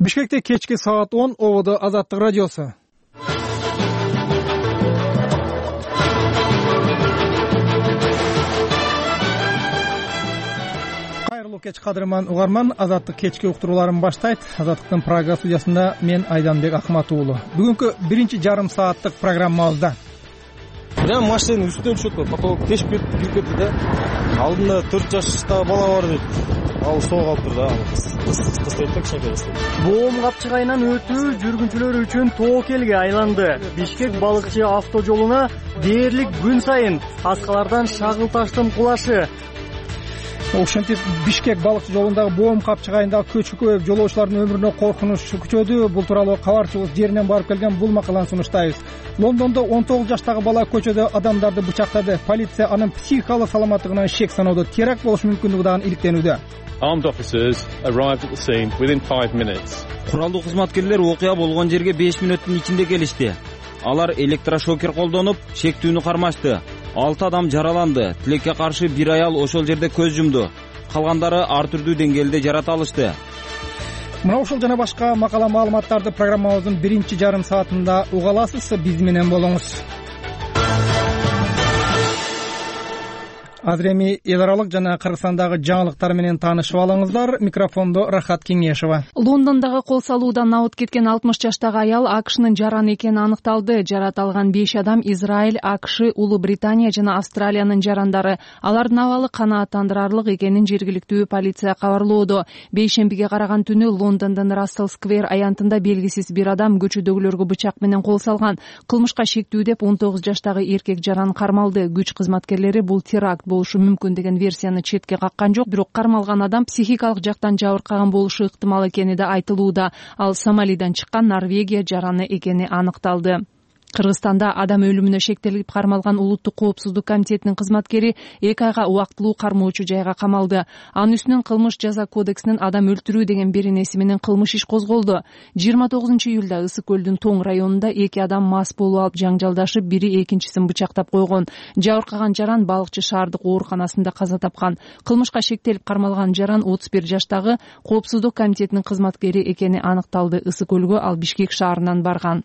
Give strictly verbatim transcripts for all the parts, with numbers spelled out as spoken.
Бишкекте кечки саат он ободо Азаттык радиосу. Кайрылуу кеч кадырман угарман, Азаттык кечки уктурууларын баштайт. Азаттыктын Прага студиясында мен Айданбек Акматуулу. Бүгүнкү биринчи жарым сааттык программабызда прям машинанын үстүнө түшөт го, потолок тешип кетип кирип кетти да. Алдында төрт жаштагы бала бар дейт. Ал соого алып тур да. Кыстайт да кичинекей. Боом капчыгайынан өтүү жүргүнчүлөр үчүн тоокелге айланды. Бишкек балыкчы автожолуна дээрлик күн сайын аскалардан шагыл таштын кулашы. Ошентип Бишкек балыкчы жолундагы боом капчыгайындагы көчү көбөйүп, жолоочулардын өмүрүнө коркунуч күчөдү. Бул тууралуу кабарчыбыз жеринен барып келген бул макаланы сунуштайбыз. Лондондо он тогуз жаштагы бала көчөдө адамдарды бычактады. Полиция анын психикалык саламаттыгына шек саноодо. Теракт болушу мүмкүндүгү дагы иликтенүүдө. Armed officers arrived at the scene within five minutes. Куралдуу кызматкерлер окуя болгон жерге беш мүнөттүн ичинде келишти. Алар электрошокер колдонуп, шектүүнү кармашты. алты адам жараланды. Тилекке каршы бир аял ошол жерде көз жумду. Калгандары ар түрдүү деңгээлде жарат алышты. Мына ушул жана башка макала маалыматтарды программабыздын биринчи жарым саатында уга аласыз. Биз менен болуңуз. Азыр эми эл аралык жана Кыргызстандагы жаңылыктар менен таанышып алыңыздар. Микрофондо Рахат Кеңешова. Лондондогу кол салуудан абыт кеткен алтымыш жаштагы аял АКШнын жараны экени аныкталды. Жарат алган беш адам Израиль, АКШ, Улуу Британия жана Австралиянын жарандары. Алардын абалы канааттандырарлык экенин жергиликтүү полиция кабарлоодо. Бейшембиге караган түнү Лондондун Рассел Сквер аянтында белгисиз бир адам көчөдөгүлөргө бычак менен кол салган. Кылмышка шектүү деп он тогуз жаштагы эркек жаран кармалды. Күч кызматкерлери бул теракт болушу мүмкүн деген версияны четке каккан жок, бирок кармалган адам психикалык жактан жабыркаган болушу ыктымал экени да айтылууда. Ал Сомалиден чыккан Норвегия жараны экени аныкталды. Кыргызстанда адам өлүмүнө шектелип кармалган Улуттук коопсуздук комитетинин кызматкери эки айга убактылуу кармоочу жайга камалды. Анын үстүнөн кылмыш жаза кодексинин адам өлтүрүү деген беренеси менен кылмыш иш козголду. жыйырма тогузунчу июлда Ысык көлдүн Тоң районунда эки адам мас болуп алып жаңжалдашып, бири экинчисин бычактап койгон. Жабыркаган жаран балыкчы шаардык ооруканасында каза тапкан. Кылмышка шектелип кармалган жаран отуз бир жаштагы коопсуздук комитетинин кызматкери экени аныкталды. Ысык көлгө ал Бишкек шаарынан барган.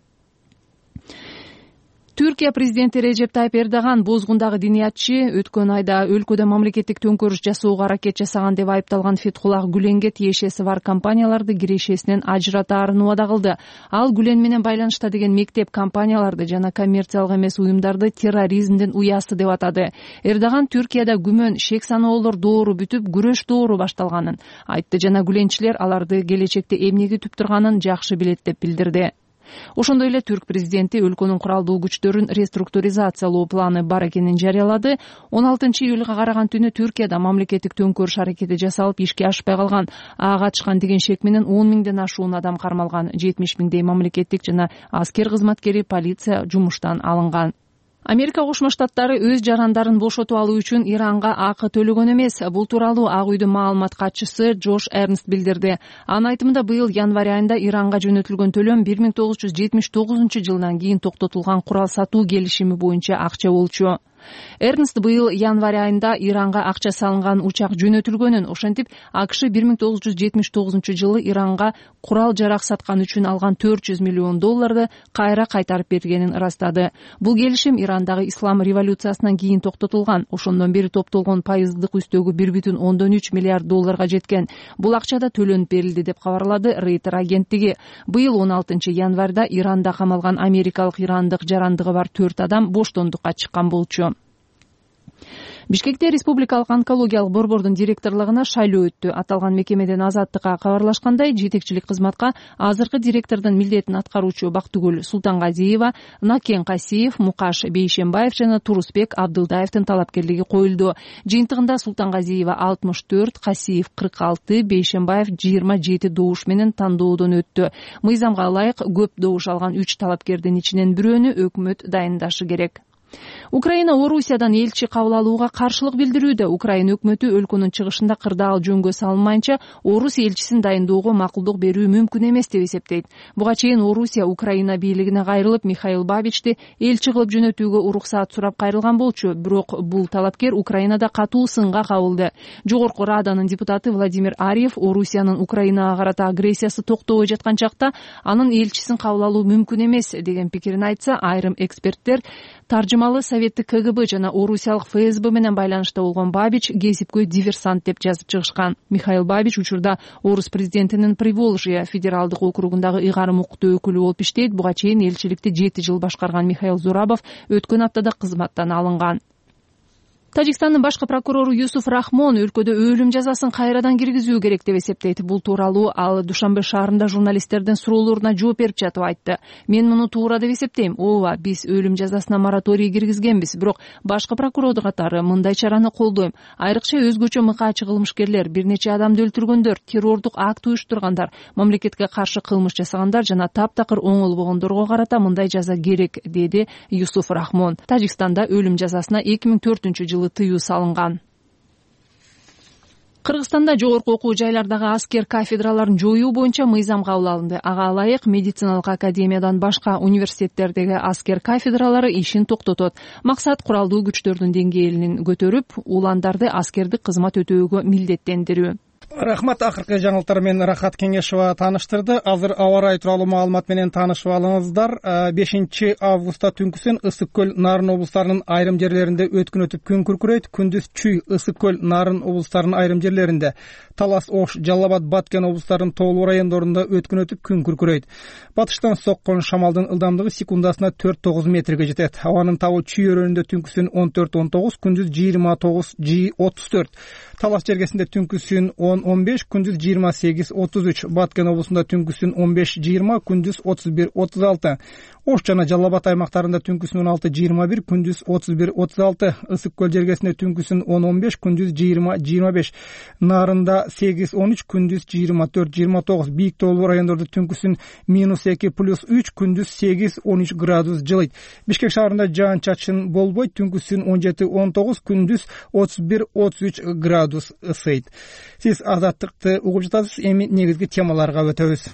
Түркия президенти Режеп Тайып Эрдоган бозгундагы диниятчы өткөн айда өлкөдө мамлекеттик төңкөрүш жасоого аракет жасаган деп айыпталган Фетхуллах Гүленге тиешеси бар компанияларды кирешесинен ажыратаарын убада кылды. Ал Гүлен менен байланышта деген мектеп компанияларды жана коммерциялык эмес уюмдарды терроризмдин уясы деп атады. Эрдоган Түркияда күмөн, шек саноолор доору бүтүп, күрөш доору башталганын айтты жана Гүленчилер аларды келечекте эмнеге күтүп турганын жакшы билет деп билдирди. Ошондой эле түрк президенти өлкөнүн куралдуу күчтөрүн реструктуризациялоо планы бар экенин жарыялады. он алтынчы июлга караган түнү Түркияда мамлекеттик төңкөрүш аракети жасалып, ишке ашпай калган. Ага катышкан деген шек менен он миңден ашуун адам кармалган. жетимиш миңдей мамлекеттик жана аскер кызматкери, полиция жумуштан алынган. Америка Кошмо Штаттары өз жарандарын бошотуп алуу үчүн Иранга акы төлөгөн эмес. Бул тууралуу Ак үйдүн маалымат катчысы Джош Эрнст билдирди. Анын айтымында быйыл январь айында Иранга жөнөтүлгөн төлөм бир миң тогуз жүз жетимиш тогузунчу жылдан кийин токтотулган курал сатуу келишими боюнча акча болчу. Эрнст быйыл январь айында Иранга акча салынган учак жөнөтүлгөнүн, ошентип АКШ бир миң тогуз жүз жетимиш тогузунчу жылы Иранга курал жарак саткан үчүн алган төрт жүз миллион долларды кайра кайтарып бергенин ырастады. Бул келишим Ирандагы ислам революциясынан кийин токтотулган. Ошондон бери топтолгон пайыздык үстөгү бир бүтүн ондон үч миллиард долларга жеткен. Бул акча да төлөнүп берилди деп кабарлады Рейтер агенттиги. Быйыл он алтынчы январда Иранда камалган америкалык ирандык жарандыгы бар төрт адам боштондукка чыккан болчу. Бишкекте Республикалык онкологиялык борбордун директорлугуна шайлоо өттү. Аталган мекемеден Азаттыкка кабарлашкандай, жетекчилик кызматка азыркы директордун милдетин аткаруучу Бактыгүл Султангазиева, Накен Касиев, Мукаш Бейшембаев жана Турусбек Абдылдаевдин талапкерлиги коюлду. Жыйынтыгында Султангазиева алтымыш төрт, Касиев кырк алты, Бейшембаев жыйырма жети добуш менен тандоодон өттү. Мыйзамга ылайык көп добуш алган үч талапкердин ичинен бирөөнү өкмөт дайындашы керек. Украина Орусиядан элчи кабыл алууга каршылык билдирүүдө. Украина өкмөтү өлкөнүн чыгышында кырдаал жөнгө салынмайынча Орус элчисин дайындоого макулдук берүү мүмкүн эмес деп эсептейт. Буга чейин Орусия Украина бийлигине кайрылып, Михаил Бабичти элчи кылып жөнөтүүгө уруксаат сурап кайрылган болчу. Бирок бул талапкер Украинада катуу сынга кабылды. Жогорку Раданын депутаты Владимир Арьев Орусиянын Украинага карата агрессиясы токтобой жаткан чакта анын элчисин кабыл алуу мүмкүн эмес деген пикирин айтса, айрым эксперттер таржымалы советтик КГБ жана орусиялык ФСБ менен байланышта болгон Бабич кесипкөй диверсант деп жазып чыгышкан. Михаил Бабич учурда Орус президентинин Приволжье федералдык округундагы ыйгарым укуктуу өкүлү болуп иштейт. Буга чейин элчиликти жети жыл башкарган Михаил Зурабов өткөн аптада кызматтан алынган. Тажикстандын башкы прокурору Юсуф Рахмон өлкөдө өлүм жазасын кайрадан киргизүү керек деп эсептейт. Бул тууралуу ал Душанбе шаарында журналисттердин суроолоруна жооп берип жатып айтты. Мен муну туура деп эсептейм. Ооба, биз өлүм жазасына мораторий киргизгенбиз, бирок башкы прокурор катары мындай чараны колдойм. Айрыкча өзгөчө мыкаачы кылмышкерлер, бир нече адамды өлтүргөндөр, террордук акт уюштургандар, мамлекетке каршы кылмыш жасагандар жана таптакыр оңолбогондорго карата мындай жаза керек, деди Юсуф Рахмон. Тажикстанда өлүм жазасына эки миң төртүнчү жылы тыюу салынган. Кыргызстанда жогорку окуу жайлардагы аскер кафедраларын жоюу боюнча мыйзам кабыл алынды. Ага ылайык медициналык академиядан башка университеттердеги аскер кафедралары ишин токтотот. Максат куралдуу күчтөрдүн деңгээлин көтөрүп, уландарды аскердик кызмат өтөөгө милдеттендирүү. Рахмат, акыркы жаңылыктар менен Рахат Кеңешова тааныштырды. Азыр аба ырайы тууралуу маалымат менен таанышып алыңыздар. бешинчи августта түнкүсүн Ысык көл, Нарын облустарынын айрым жерлеринде өткүн өтүп күн күркүрөйт. Күндүз Чүй, Ысык көл, Нарын облустарынын айрым жерлеринде, Талас, Ош, Жалал Абад, Баткен облустарынын тоолуу райондорунда өткүн өтүп күн күркүрөйт. Батыштан соккон шамалдын ылдамдыгы секундасына төрт тогуз метрге жетет. Абанын табы Чүй өрөөнүндө түнкүсүн он төрт он тогуз, күндүз жыйырма тогуз отуз төрт. Талас жергесинде түнкүсүн он он беш, күндүз жыйырма сегиз отуз үч. Баткен облусунда түнкүсүн он беш жыйырма, күндүз отуз бир отуз алты. Ош жана Жалал Абад аймактарында түнкүсүн он алты жыйырма бир, күндүз отуз бир отуз алты. Ысык көл жергесинде түнкүсүн он он беш, күндүз жыйырма жыйырма беш. Нарында сегиз он үч, күндүз жыйырма төрт жыйырма тогуз. Бийик тоолуу райондордо түнкүсүн минус эки плюс үч, күндүз сегиз он үч градус жылыйт. Бишкек шаарында жаан чачын болбойт, түнкүсүн он жети он тогуз, күндүз отуз бир отуз үч градус ысыйт. Сиз азаттыкты угуп жатасыз. Эми негизги темаларга өтөбүз.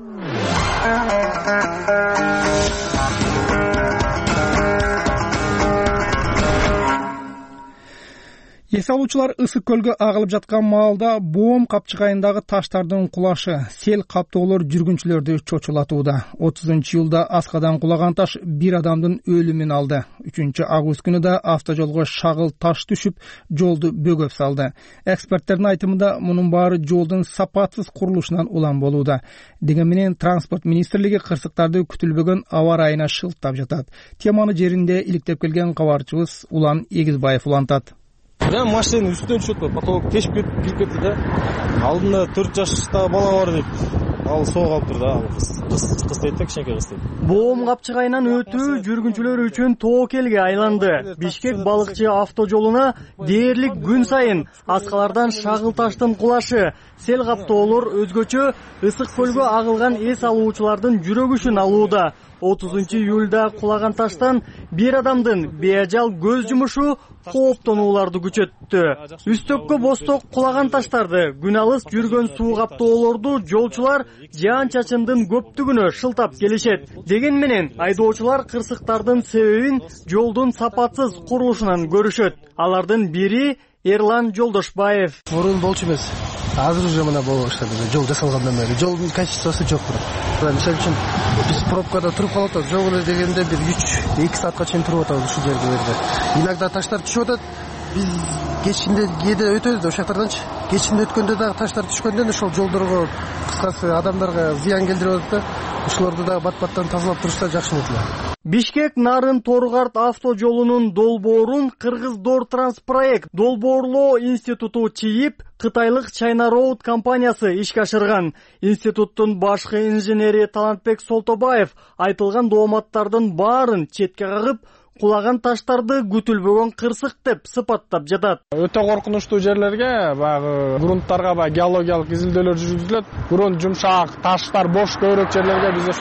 Эс алуучулар Ысык көлгө агылып жаткан маалда Боом капчыгайындагы таштардын кулашы сел каптоолор жүргүнчүлөрдү чочулатууда. отузунчу июлда аскадан кулаган таш бир адамдын өлүмүн алды. үчүнчү август күнү да автожолго шагыл таш түшүп, жолду бөгөп салды. Эксперттердин айтымында мунун баары жолдун сапатсыз курулушунан улам болууда. Деген менен транспорт министрлиги кырсыктарды күтүлбөгөн аба ырайына шылтап жатат. Теманы жеринде иликтеп келген кабарчыбыз Улан Эгизбаев улантат. Прям машинанын үстүнөн түшөт, потолок тешип кетип кирип кетти да. Алдында төрт жаштагы бала бар дейт. Ал соо калып тур да, кыз кыз дейт да, кичинекей кыз дейт. Боом капчыгайынан өтүү жүргүнчүлөр үчүн тоокелге айланды. Бишкек балыкчы автожолуна дээрлик күн сайын аскалардан шагыл таштын кулашы, сел каптоолор өзгөчө Ысык көлгө агылган эс алуучулардын жүрөгүшүн алууда. отузунчу июлда кулаган таштан бир адамдын беажал көз жумушу кооптонууларды күчөттү. Үстөккө босток кулаган таштарды, күн алыс жүргөн суу каптоолорду жолчулар жаан чачындын көптүгүнө шылтап келишет. Деген менен айдоочулар кырсыктардын себебин жолдун сапатсыз курулушунан көрүшөт. Алардын бири Эрлан Жолдошбаев. Мурун болчу эмес. Азыр уже мына болуп баштады. Жол жасалгандан бери жолдун качествосу жок бирок. Мисалы үчүн биз пробкада туруп калып атабыз. Жок эле дегенде бир үч эки саатка чейин туруп атабыз ушул жерлерде. Иногда таштар түшүп атат. Биз кечинде кээде өтөбүз да ошактарданчы. Кечинде өткөндө дагы таштар түшкөндөн ошол жолдорго, кыскасы адамдарга зыян келдирип атат да. Ошолорду дагы бат-баттан тазалап турушса жакшы болот эле. Бишкек Нарын Торгарт автожолунун долбоорун Кыргыз Дортранспроект долбоорлоо институту чийип, кытайлык China Road компаниясы ишке ашырган. Институттун башкы инженери Талантбек Солтобаев айтылган дооматтардын баарын четке кагып, кулаган таштарды күтүлбөгөн кырсык деп сыпаттап жатат. Өтө коркунучтуу жерлерге, баягы грунттарга баягы геологиялык изилдөөлөр жүргүзүлөт. Грунт жумшак, таштар бош көбүрөөк жерлерге биз ошо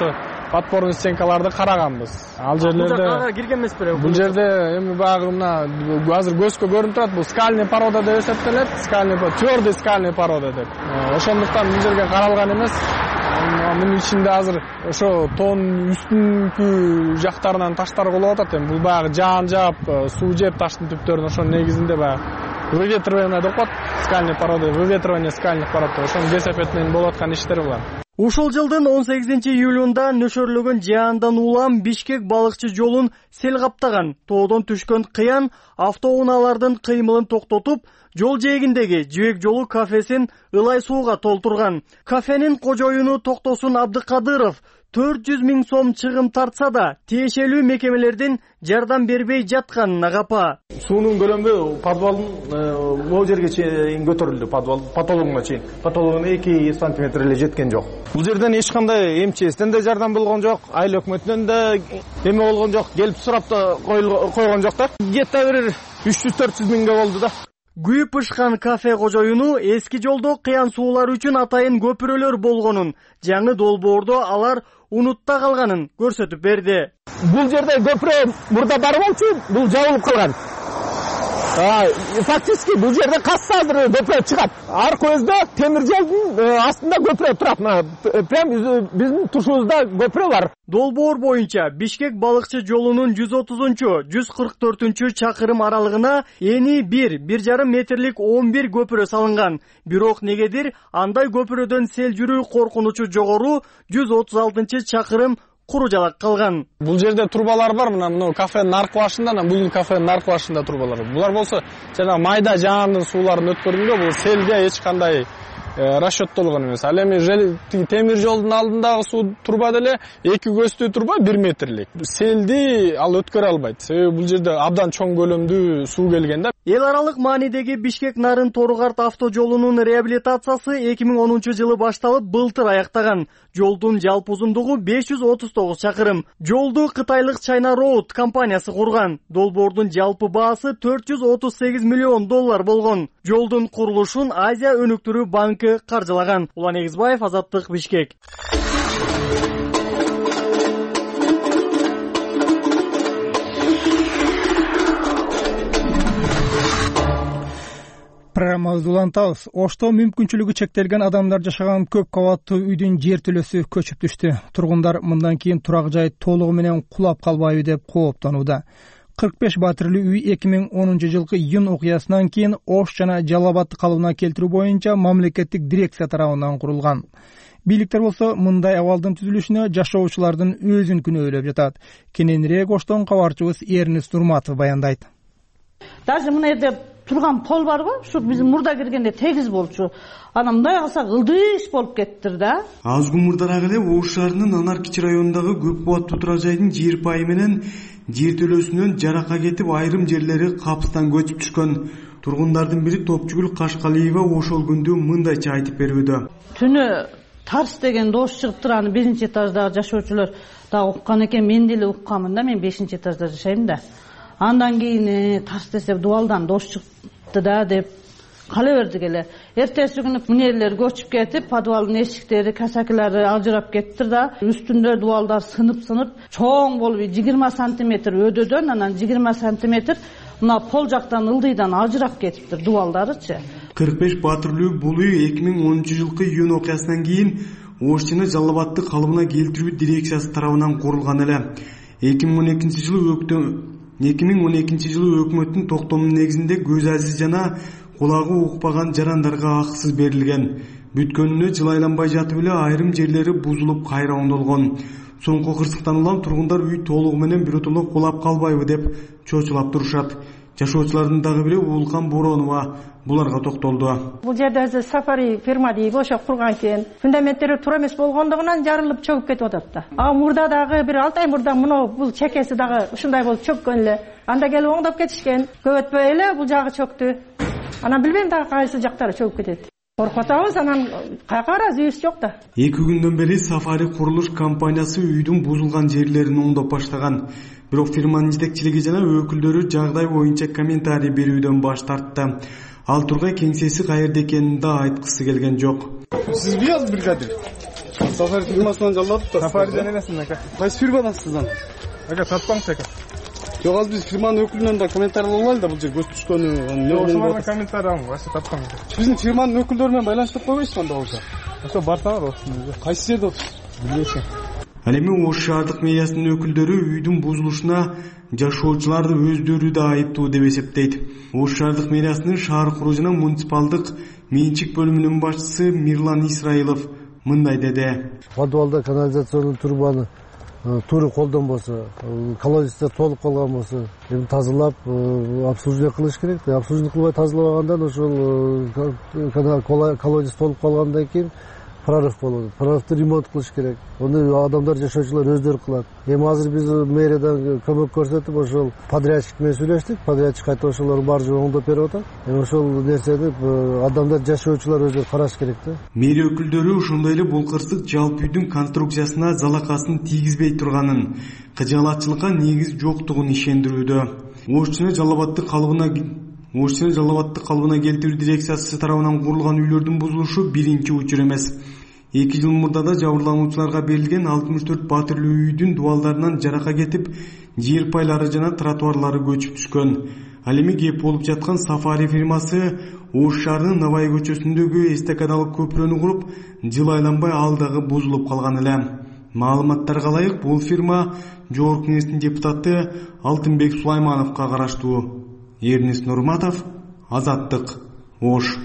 подпорный стенкаларды караганбыз. Ал жерлерде кирген эмес беле? Бул жерде эми баягы мына азыр көзгө көрүнүп турат, бул скальный порода деп эсептелет, скальный твердый скальный порода деп. Ошондуктан бул жерге каралган эмес. Мунун ичинде азыр ошо тоонун үстүнкү жактарынан таштар болуп атат. Эми бул баягы жаан жаап, суу жеп таштын түптөрүн ошонун негизинде баягы выветривание деп коет, скальный порода, выветривание скальных пород. Ошонун кесепет менен болуп аткан иштер булар. Ушул жылдын он сегизинчи июлунда нөшөрлөгөн жаандан улам Бишкек балыкчы жолун сел каптаган. Тоодон түшкөн кыян автоунаалардын кыймылын токтотуп, жол жээгиндеги жибек жолу кафесин ылай сууга толтурган. Кафенин кожоюну Токтосун Абдыкадыров төрт жүз миң сом чыгым тартса да, тиешелүү мекемелердин жардам бербей жатканын агапа. Суунун көлөмү подвалдын могу жерге чейин көтөрүлдү, подвал потологуна чейин. Потологуна эки сантиметр эле жеткен жок. Бул жерден эч кандай МЧСтен да жардам болгон жок, айыл өкмөтүнөн да эме болгон жок, келип сурап да койгон жок да. Где-то бир үч жүз төрт жүз миңге болду да. Күйүп пышкан кафе кожоюну эски жолдо кыян суулар үчүн атайын көпүрөлөр болгонун, жаңы долбоордо алар унутта калганын көрсөтүп берди. Бул жерде көпүрө мурда бар болчу, бул жабылып калган. Фактически бул жерде касса азыр көпүрө чыгат. Аркы көздө темир жолдун астында көпүрө турат. Прям биздин тушубузда көпүрө бар. Долбоор боюнча Бишкек балыкчы жолунун жүз отузунчу жүз кырк төртүнчү чакырым аралыгына эни бир бир жарым метрлик он бир көпүрө салынган. Бирок негедир андай көпүрөдөн сел жүрүү коркунучу жогору жүз отуз алтынчы чакырым куру жалак калган. Бул жерде турбалар бар, мына мына кафенин аркы башында, мына бул кафенин аркы башында турбалар. Булар болсо жана майда жаандын сууларын өткөргөнгө бул селге эч кандай расчеттолгон эмес. Ал эми темир жолдун алдындагы суу турба деле эки көзтүү турба бир метрлик. Селди ал өткөрө албайт. Себеби бул жерде абдан чоң көлөмдүү суу келген да. Эл аралык маанидеги Бишкек Нарын Торугарт автожолунун реабилитациясы эки миң онунчу жылы башталып, былтыр аяктаган. Жолдун жалпы узундугу беш жүз отуз тогуз чакырым. Жолду кытайлык China Road компаниясы курган. Долбоордун жалпы баасы төрт жүз отуз сегиз миллион доллар болгон. Жолдун курулушун Азия өнүктүрүү банкы каржылаган. Улан Эгизбаев, Азаттык, Бишкек. Программабызды улантабыз. Ошто мүмкүнчүлүгү чектелген адамдар жашаган көп кабаттуу үйдүн жер төлөсү көчүп түштү. Тургундар мындан кийин турак жай толугу менен кулап калбайбы деп кооптонууда. кырк беш батырлуу үй эки миң онунчу жылкы июнь окуясынан кийин Ош жана Жалал Абадты калыбына келтирүү боюнча мамлекеттик дирекция тарабынан курулган. Бийликтер болсо мындай абалдын түзүлүшүнө жашоочулардын өзүн күнөөлөп жатат. Кененирээк Оштон кабарчыбыз Эрнис Турматов баяндайт. Даже мына жерде турган пол барбы? Ушу биз мурда киргенде тегиз болчу. Ана мындай кылсак ылдыш болуп кеттир да. Аз күн мурдараак эле Ош шаарынын Анар-Кичи районундагы көп кабаттуу турак жайдын жер пайы менен жер төлөөсүнөн жаракка кетип, айрым жерлери капыстан көчүп түшкөн. Тургундардын бири Топчугүл Кашкалиева ошол күндү мындайча айтып берүүдө. Түнү тарс деген доош чыгып турган биринчи этаждагы жашоочулар дагы уккан экен, мен деле укканмын да, мен бешинчи этажда жашайм да. Андан кийин тарс десе дуалдан доош чыкты да деп кала бердик эле. Эртеси күнү мынелер көчүп кетип, подвалдын эшиктери, касакылары ажырап кеттир да, үстүндө дуалдар сынып-сынып, чоң болуп жыйырма сантиметр өдөдөн, анан жыйырма сантиметр мына пол жактан ылдыйдан ажырап кетиптир дуалдарычы. кырк беш батырлуу бул үй эки миң онунчу жылкы июнь окуясынан кийин Ош жана Жалал Абадты калыбына келтирүү дирекциясы тарабынан курулган эле. эки миң он экинчи жылы өктөм эки миң он экинчи жылы өкмөттүн токтомунун негизинде көз азиз жана кулагы укпаган жарандарга акысыз берилген. Бүткөнүнө жыл айланбай жатып эле айрым жерлери бузулуп кайра оңдолгон. Соңку кырсыктан улам тургундар үй толугу менен биротоло кулап калбайбы деп чочулап турушат. Жашоочулардын дагы бири Уулкан Боронова буларга токтолду. Бул жерде сафари фирма дейт, ошо курган экен. Фундаменттери туура эмес болгондугунан жарылып чөгүп кетип атат да. А мурда дагы бир алты ай мурда мына бул чекеси дагы ушундай болуп чөккөн эле. Анда келип оңдоп кетишкен. Көп өтпөй эле бул жагы чөктү. Анан билбейм дагы кайсы жактары чөгүп кетет. Коркуп атабыз, анан каяка барабыз, үйүбүз жок да. эки күндөн бери Сафари курулуш компаниясы үйдүн бузулган жерлерин оңдоп баштаган. Бирок фирманын жетекчилиги жана өкүлдөрү жагдай боюнча комментарий берүүдөн баш тартты. Ал тургай кеңсеси каерде экенин да айткысы келген жок. Сиз бияз бригадир. Safari фирмасынан жалдадык да. Safari'den эмесин ака. Кайсы фирмадасыз аны? Ака таппаңыз ака. Жок, азыр биз фирманын өкүлүнөн да комментарий алалы да, бул жер көз түшкөнү, эмне болгонун. Комментарий алам, башка тапкам. Биздин фирманын өкүлдөрү менен байланыштырып койбойсузбу анда болсо? Ошо барсаңар осунда. Кайсы жерде отурсуз? Билбейсиң. Ал эми Ош шаардык мэриясынын өкүлдөрү үйдүн бузулушуна жашоочуларды өздөрү да айыптуу деп эсептейт. Ош шаардык мэриясынын шаар куруу жана муниципалдык менчик бөлүмүнүн башчысы Мирлан Исраилов мындай деди. Подвалда канализационный трубаны туура колдонбосо, колодецтер толуп калган болсо, эми тазалап, обслуживание кылыш керек. Обслуживание кылбай тазалабагандан ошол колодец толуп калгандан кийин прорыв болот. Прорывды ремонт кылыш керек. Ону адамдар, жашоочулар өздөрү кылат. Эми азыр биз мэриядан көмөк көрсөтүп, ошол подрядчик менен сүйлөштүк. Подрядчик айтып ошолор бар жөө оңдоп берип атат. Эми ошол нерсени адамдар, жашоочулар өздөрү караш керек да. Мэрия өкүлдөрү ошондой эле бул кырсык жалпы үйдүн конструкциясына залакасын тийгизбей турганын, кыжаалатчылыкка негиз жоктугун ишендирүүдө. Ошчуна Жалал Абадты калыбына Ошчуна Жалал Абадты калыбына келтирүү дирекциясы тарабынан курулган үйлөрдүн бузулушу биринчи учур эмес. эки жыл мурда да жабырлануучуларга берилген алтымыш төрт батирлүү үйдүн дубалдарынан жарака кетип, жер пайлары жана тротуарлары көчүп түшкөн. Ал эми кеп болуп жаткан Сафари фирмасы Ош шаарынын Навай көчөсүндөгү эстакадалык көпүрөнү куруп, жыл айланбай ал дагы бузулуп калган эле. Маалыматтарга ылайык, бул фирма Жогорку Кеңештин депутаты Алтынбек Сулаймановго караштуу. Эрнест Нурматов, Азаттык, Ош.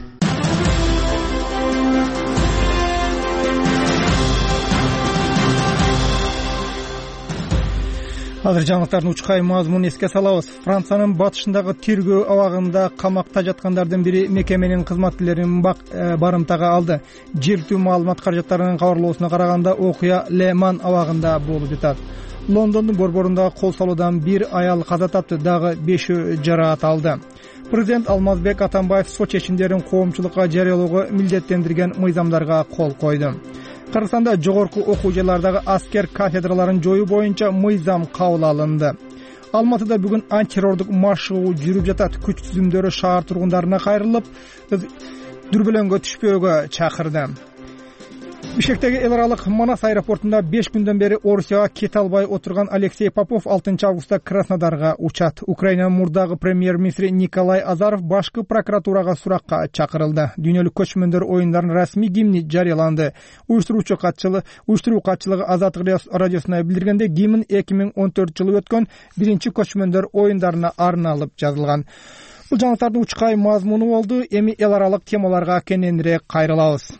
Азыр жаңылыктардын учкай мазмунун эске салабыз. Франциянын батышындагы тергөө абагында камакта жаткандардын бири мекеменин кызматкерлерин барымтага алды. Желтүү маалымат каражаттарынын кабарлоосуна караганда окуя Ле Ман абагында болуп жатат. Лондондун борборундагы кол салуудан бир аял каза тапты, дагы бешөө жараат алды. Президент Алмазбек Атамбаев сот чечимдерин коомчулукка жарыялоого милдеттендирген мыйзамдарга кол койду. Кыргызстанда жогорку окуу жайлардагы аскер кафедраларын жоюу боюнча мыйзам кабыл алынды. Алматыда бүгүн антитеррордук маршруу жүрүп жатат. Күч түзүмдөрү шаар тургундарына кайрылып, дүрбөлөңгө түшпөөгө чакырды. Бишкектеги эл аралык Манас аэропортунда беш күндөн бери Орусияга кете албай отурган Алексей Попов алтынчы августта Краснодарга учат. Украинанын мурдагы премьер-министри Николай Азаров башкы прокуратурага суракка чакырылды. Дүйнөлүк көчмөндөр оюндарынын расмий гимни жарыяланды. Уюштуруучу катчылыгы, уюштуруу катчылыгы Азаттык радиосуна билдиргенде, гимн эки миң он төртүнчү жылы өткөн биринчи көчмөндөр оюндарына арналып жазылган. Бул жаңылыктардын учкай мазмуну болду. Эми эл аралык темаларга кененирээк кайрылабыз.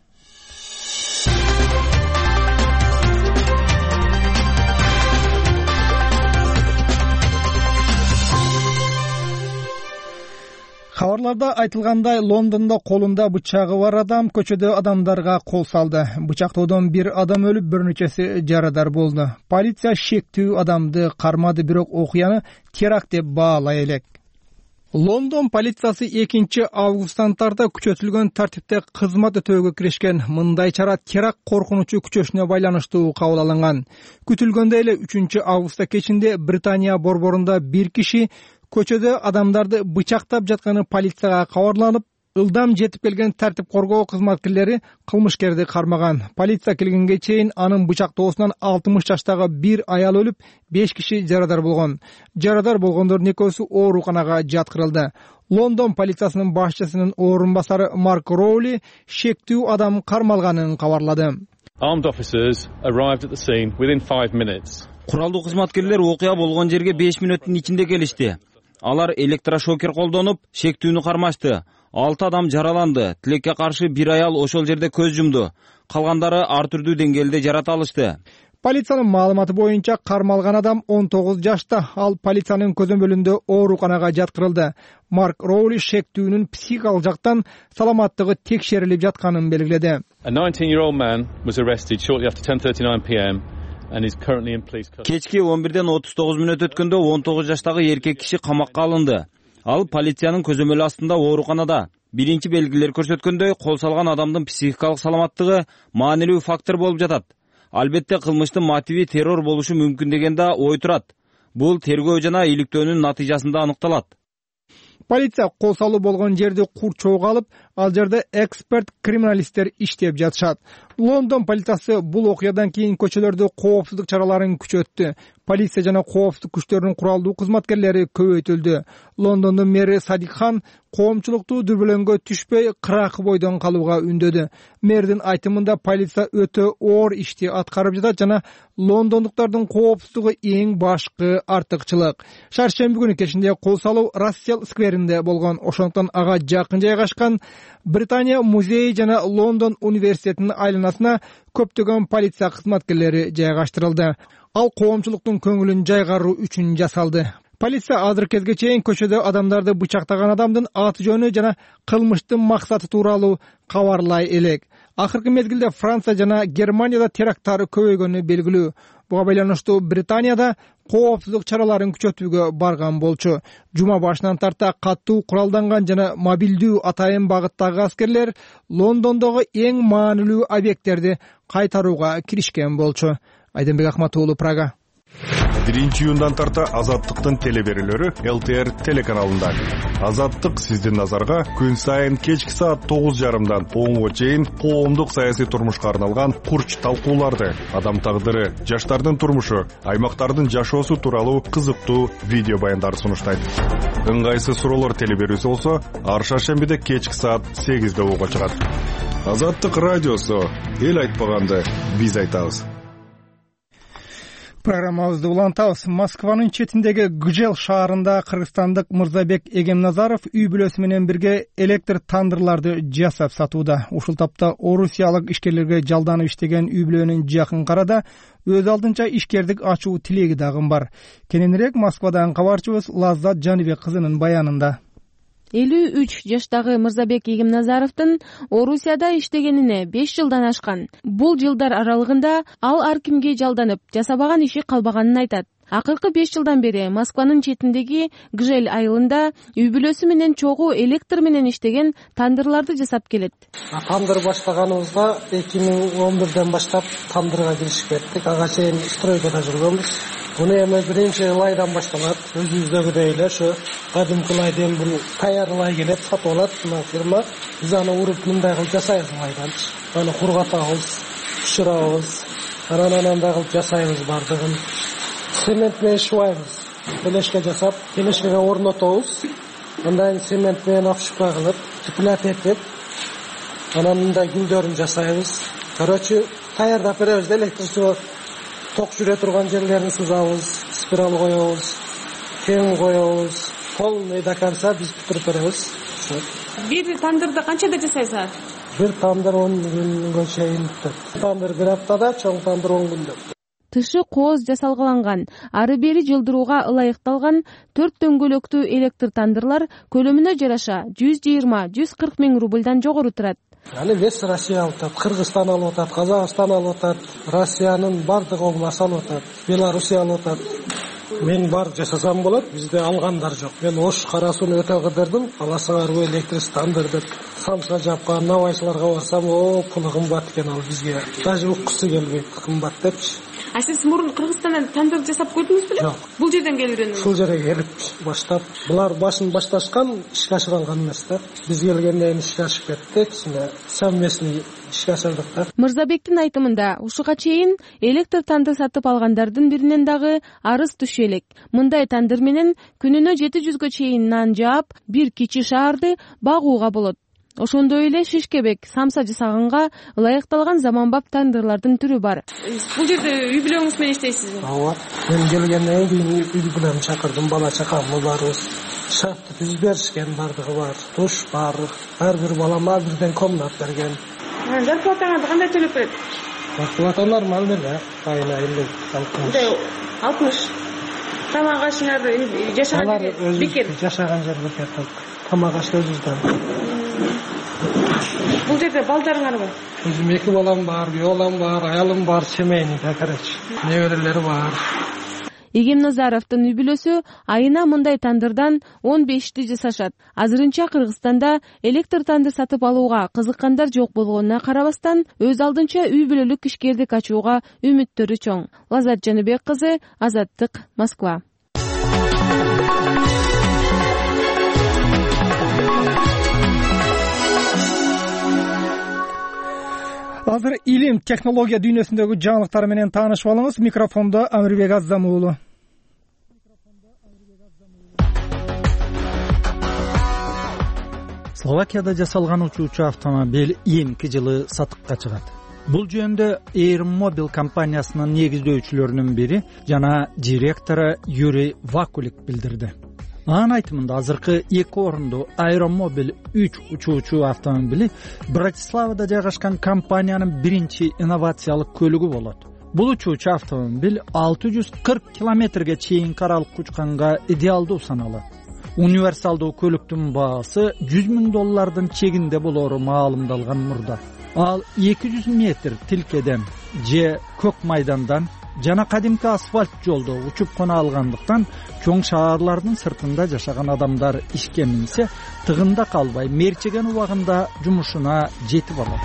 Кабарларда айтылгандай, Лондондо колунда бычагы бар адам көчөдө адамдарга кол салды. Бычактоодон бир адам өлүп, бир нечеси жарадар болду. Полиция шектүү адамды кармады, бирок окуяны теракт деп баалай элек. Лондон полициясы экинчи августтан тарта күчөтүлгөн тартипте кызмат өтөөгө киришкен. Мындай чара теракт коркунучу күчөшүнө байланыштуу кабыл алынган. Күтүлгөндөй эле үчүнчү августта кечинде Британия борборунда бир киши көчөдө адамдарды бычактап жатканы полицияга кабарланып, ылдам жетип келген тартип коргоо кызматкерлери кылмышкерди кармаган. Полиция келгенге чейин анын бычактоосунан алтымыш жаштагы бир аял өлүп, беш киши жарадар болгон. Жарадар болгондордун экөөсү ооруканага жаткырылды. Лондон полициясынын башчысынын орун басары Марк Роули шектүү адам кармалганын кабарлады. Armed officers arrived at the scene within five minutes. Куралдуу кызматкерлер окуя болгон жерге беш мүнөттүн ичинде келишти. Алар электрошокер колдонуп, шектүүнү кармашты. алты адам жараланды. Тилекке каршы бир аял ошол жерде көз жумду. Калгандары ар түрдүү деңгээлде жарат алышты. Полициянын маалыматы боюнча кармалган адам он тогуз жашта, ал полициянын көзөмөлүндө ооруканага жаткырылды. Марк Роули шектүүнүн психикалык жактан саламаттыгы текшерилип жатканын белгиледи. A nineteen-year-old man was arrested shortly after ten thirty-nine p m Кечки он бирден отуз тогуз мүнөт өткөндө он тогуз жаштагы эркек киши камакка алынды. Ал полициянын көзөмөлү астында ооруканада. Биринчи белгилер көрсөткөндөй, кол салган адамдын психикалык саламаттыгы маанилүү фактор болуп жатат. Албетте кылмыштын мотиви террор болушу мүмкүн деген да ой турат. Бул тергөө жана иликтөөнүн натыйжасында аныкталат. Полиция кол салуу болгон жерди курчоого алып, ал жерде эксперт криминалисттер иштеп жатышат. Лондон полициясы бул окуядан кийин көчөлөрдө коопсуздук чараларын күчөттү. Полиция жана коопсуздук күчтөрүнүн куралдуу кызматкерлери көбөйтүлдү. Лондондун мэри Садик Хан коомчулукту дүрбөлөңгө түшпөй кыракы бойдон калууга үндөдү. Мэрдин айтымында полиция өтө оор ишти аткарып жатат жана лондондуктардын коопсуздугу эң башкы артыкчылык. Шаршемби күнү кечинде кол салуу Рассел скверинде болгон. Ошондуктан ага жакын жайгашкан Британия музейи жана Лондон университетинин айланасына көптөгөн полиция кызматкерлери жайгаштырылды. Ал коомчулуктун көңүлүн жайгаруу үчүн жасалды. Полиция азыркы кезге чейин көчөдө адамдарды бычактаган адамдын аты жөнү жана кылмыштын максаты тууралуу кабарлай элек. Акыркы мезгилде Франция жана Германияда теракттар көбөйгөнү белгилүү. Буга байланыштуу Британияда коопсуздук чараларын күчөтүүгө барган болчу. Жума башынан тарта катуу куралданган жана мобилдүү атайын багыттагы аскерлер Лондондогу эң маанилүү объекттерди кайтарууга киришкен болчу. Айденбек Ахмат уулу, Прага. биринчи июндан тарта Азаттыктын телеберүүлөрү эл ти эр телеканалында. Азаттык сиздин назарга күн сайын кечки саат тогуз жарымдан онго чейин коомдук саясий турмушка арналган курч талкууларды, адам тагдыры, жаштардын турмушу, аймактардын жашоосу тууралуу кызыктуу видео баяндарды сунуштайт. Ыңгайсыз суроолор телеберүүсү болсо, ар шаршембиде кечки саат сегизде ого чыгат. Азаттык радиосу, эл айтпаганды биз айтабыз. Программабызды улантабыз. Москванын четиндеги Гжел шаарында кыргызстандык Мырзабек Эгемназаров үй бүлөсү менен бирге электр тандырларды жасап сатууда. Ушул тапта орусиялык ишкерлерге жалданып иштеген үй бүлөнүн жакын арада өз алдынча ишкердик ачуу тилеги дагы бар. Кененирээк Москвадан кабарчыбыз Лаззат Жаныбек кызынын баянында. элүү үч жаштагы Мырзабек Эгемназаровдун Орусияда иштегенине беш жылдан ашкан. Бул жылдар аралыгында ал ар кимге жалданып, жасабаган иши калбаганын айтат. Акыркы беш жылдан бери Москванын четиндеги Гжель айылында үй бүлөсү менен чогуу электр менен иштеген тандырларды жасап келет. Тандыр баштаганыбызга эки миң он бирден баштап тандырга киришип кеттик. Ага чейин стройкада жүргөнбүз. Буну эми биринчи лайдан башталат. Өзүбүздөгүдөй эле ошо кадимки лайден бул таяр лай келет, сатып алат мына фирма. Биз аны уруп мындай кылып жасайбыз лайдан. Аны кургатабыз, пышырабыз, анан анандай кылып жасайбыз бардыгын. Цемент менен шуайбыз. Келешке жасап, келешкеге орнотобуз. Андан цемент менен обшивка кылып, цеплять этип, анан мындай гүлдөрүн жасайбыз. Короче, таярдап беребиз, электричество ток жүрө турган жерлерин сызабыз, спираль коебуз, фен коебуз. Полный до конца биз бүтүрүп беребиз. Бир тандырды канчада жасайсыздар? Бир тандыр он күнгө чейин бүтөт. Тандыр бир аптада, чоң тандыр он күндө. Тышы кооз жасалгаланган, ары бери жылдырууга ылайыкталган төрт дөңгөлөктүү электр тандырлар көлөмүнө жараша жүз жыйырма — жүз кырк миң рубльдан жогору турат. Аны вес Россия алып атат, Кыргызстан алып атат, Казакстан алып атат, Россиянын бардык обласы алып атат, Белоруссия алып атат. Мен бар жасасам болот, бизде алгандар жок. Мен Ош карасуун өтө кыдырдым, аласыңарбы электр тандыр деп самса жапкан навайчыларга барсам, о, пулу кымбат экен, ал бизге даже уккусу келбейт, кымбат депчи. А сиз мурун Кыргызстандан тандыр жасап көрдүңүз беле? Жок. Бул жерден келип үйрөндүңүз? Ушул жерге келип баштап, булар башын башташкан, ишке ашырылган эмес да. Биз келгенден кийин ишке ашып кеттик, сине совместный ишке ашырдык да. Мырзабектин айтымында, ушуга чейин электр тандыр сатып алгандардын биринен дагы арыз түшө элек. Мындай тандыр менен күнүнө жети жүзгө чейин нан жаап, бир кичи шаарды багууга болот. Ошондой эле шишкебек, самса жасаганга ылайыкталган заманбап тандырлардын түрү бар. Бул жерде үй бүлөңүз менен иштейсизби? Ооба. Мен келгенден кийин үй бүлөмдү чакырдым, бала чакамды барыбыз. Шартты түз беришкен, бардыгы бар. Душ бар. Ар бир балама бирден комнат берген. Зарплатаңызды кандай төлөп берет? Зарплата нормально эле, айына элүү алтымыш. алтымыш. Тамак ашыңарды жашаган жер бекер. Жашаган жер бекер. Тамак аш өзүбүздөн. Бул жерде балдарыңар бар? Өзүм эки балам бар, үй балам бар, аялым бар, семейный, короче. Неберелер бар. Эгемназаровдун үй бүлөсү айына мындай тандырдан он бешти жасашат. Азырынча Кыргызстанда электр тандыр сатып алууга кызыккандар жок болгонуна карабастан, өз алдынча үй бүлөлүк ишкердик ачууга үмүттөрү чоң. Лаззат Жаныбек кызы, Азаттык, Москва. азыр илим технология дүйнөсүндөгү жаңылыктар менен таанышып алыңыз. Микрофондо Амирбек Аззам уулу. Словакияда жасалган учуучу автомобиль эми жылы сатыкка чыгат. Бул жөнүндө Airmobil компаниясынын негиздөөчүлөрүнүн бири жана директору Юрий Вакулик билдирди. Анын айтымында азыркы эки орунду Airmobil үч учуучу автомобили Братиславада жайгашкан компаниянын биринчи инновациялык көлүгү болот. Бул учуучу автомобиль алты жүз кырк километрге чейинки аралыкка учканга идеалдуу саналат. Универсалдуу көлүктүн баасы жүз миң доллардын чегинде болоору маалымдалган мурда. Ал эки жүз метр тилкеден же көк майдандан жана кадимки асфальт жолдо учуп кона алгандыктан чоң шаарлардын сыртында жашаган адамдар ишке минсе тыгында калбай мерчеген убагында жумушуна жетип алат.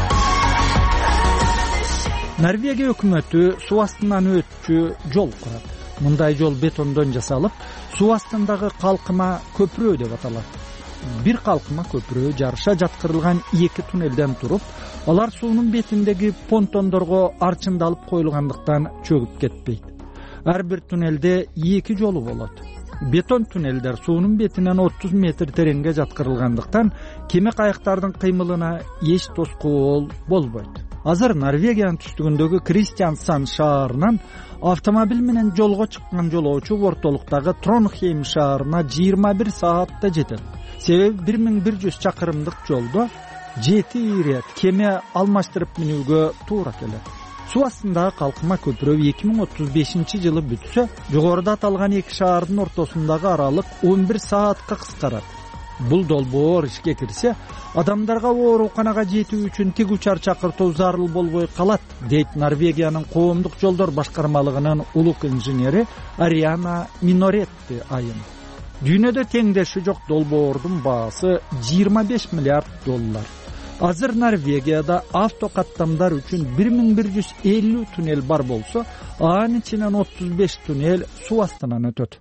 Норвегия өкмөтү суу астынан өтчү жол курат. Мындай жол бетондон жасалып, суу астындагы калкыма көпүрө деп аталат. Бир калкыма көпүрө жарыша жаткырылган эки туннелден туруп, алар суунун бетиндеги понтондорго арчындалып коюлгандыктан чөгүп кетпейт. Ар бир туннелде эки жолу болот. Бетон туннелдер суунун бетинен отуз метр тереңге жаткырылгандыктан кеме кайыктардын кыймылына эч тоскоол болбойт. Азыр Норвегиянын түштүгүндөгү Кристиансанд шаарынан автомобиль менен жолго чыккан жолоочу ортолуктагы Тронхейм шаарына жыйырма бир саатта жетет. Себеби бир миң бир жүз чакырымдык жолдо жети ирет кеме алмаштырып минүүгө туура келет. Суу астындагы калкыма көпүрө эки миң отуз бешинчи жылы бүтсө, жогоруда аталган эки шаардын ортосундагы аралык он бир саатка кыскарат. Бул долбоор ишке кирсе, адамдарга ооруканага жетүү үчүн тик учар чакыртуу зарыл болбой калат, дейт Норвегиянын коомдук жолдор башкармалыгынын улук инженери Ариана Миноретти айым. Дүйнөдө теңдеши жок долбоордун баасы жыйырма беш миллиард доллар. Азыр Норвегияда автокаттамдар үчүн бир миң бир жүз элүү туннел бар болсо, анын ичинен отуз беш туннел суу астынан өтөт.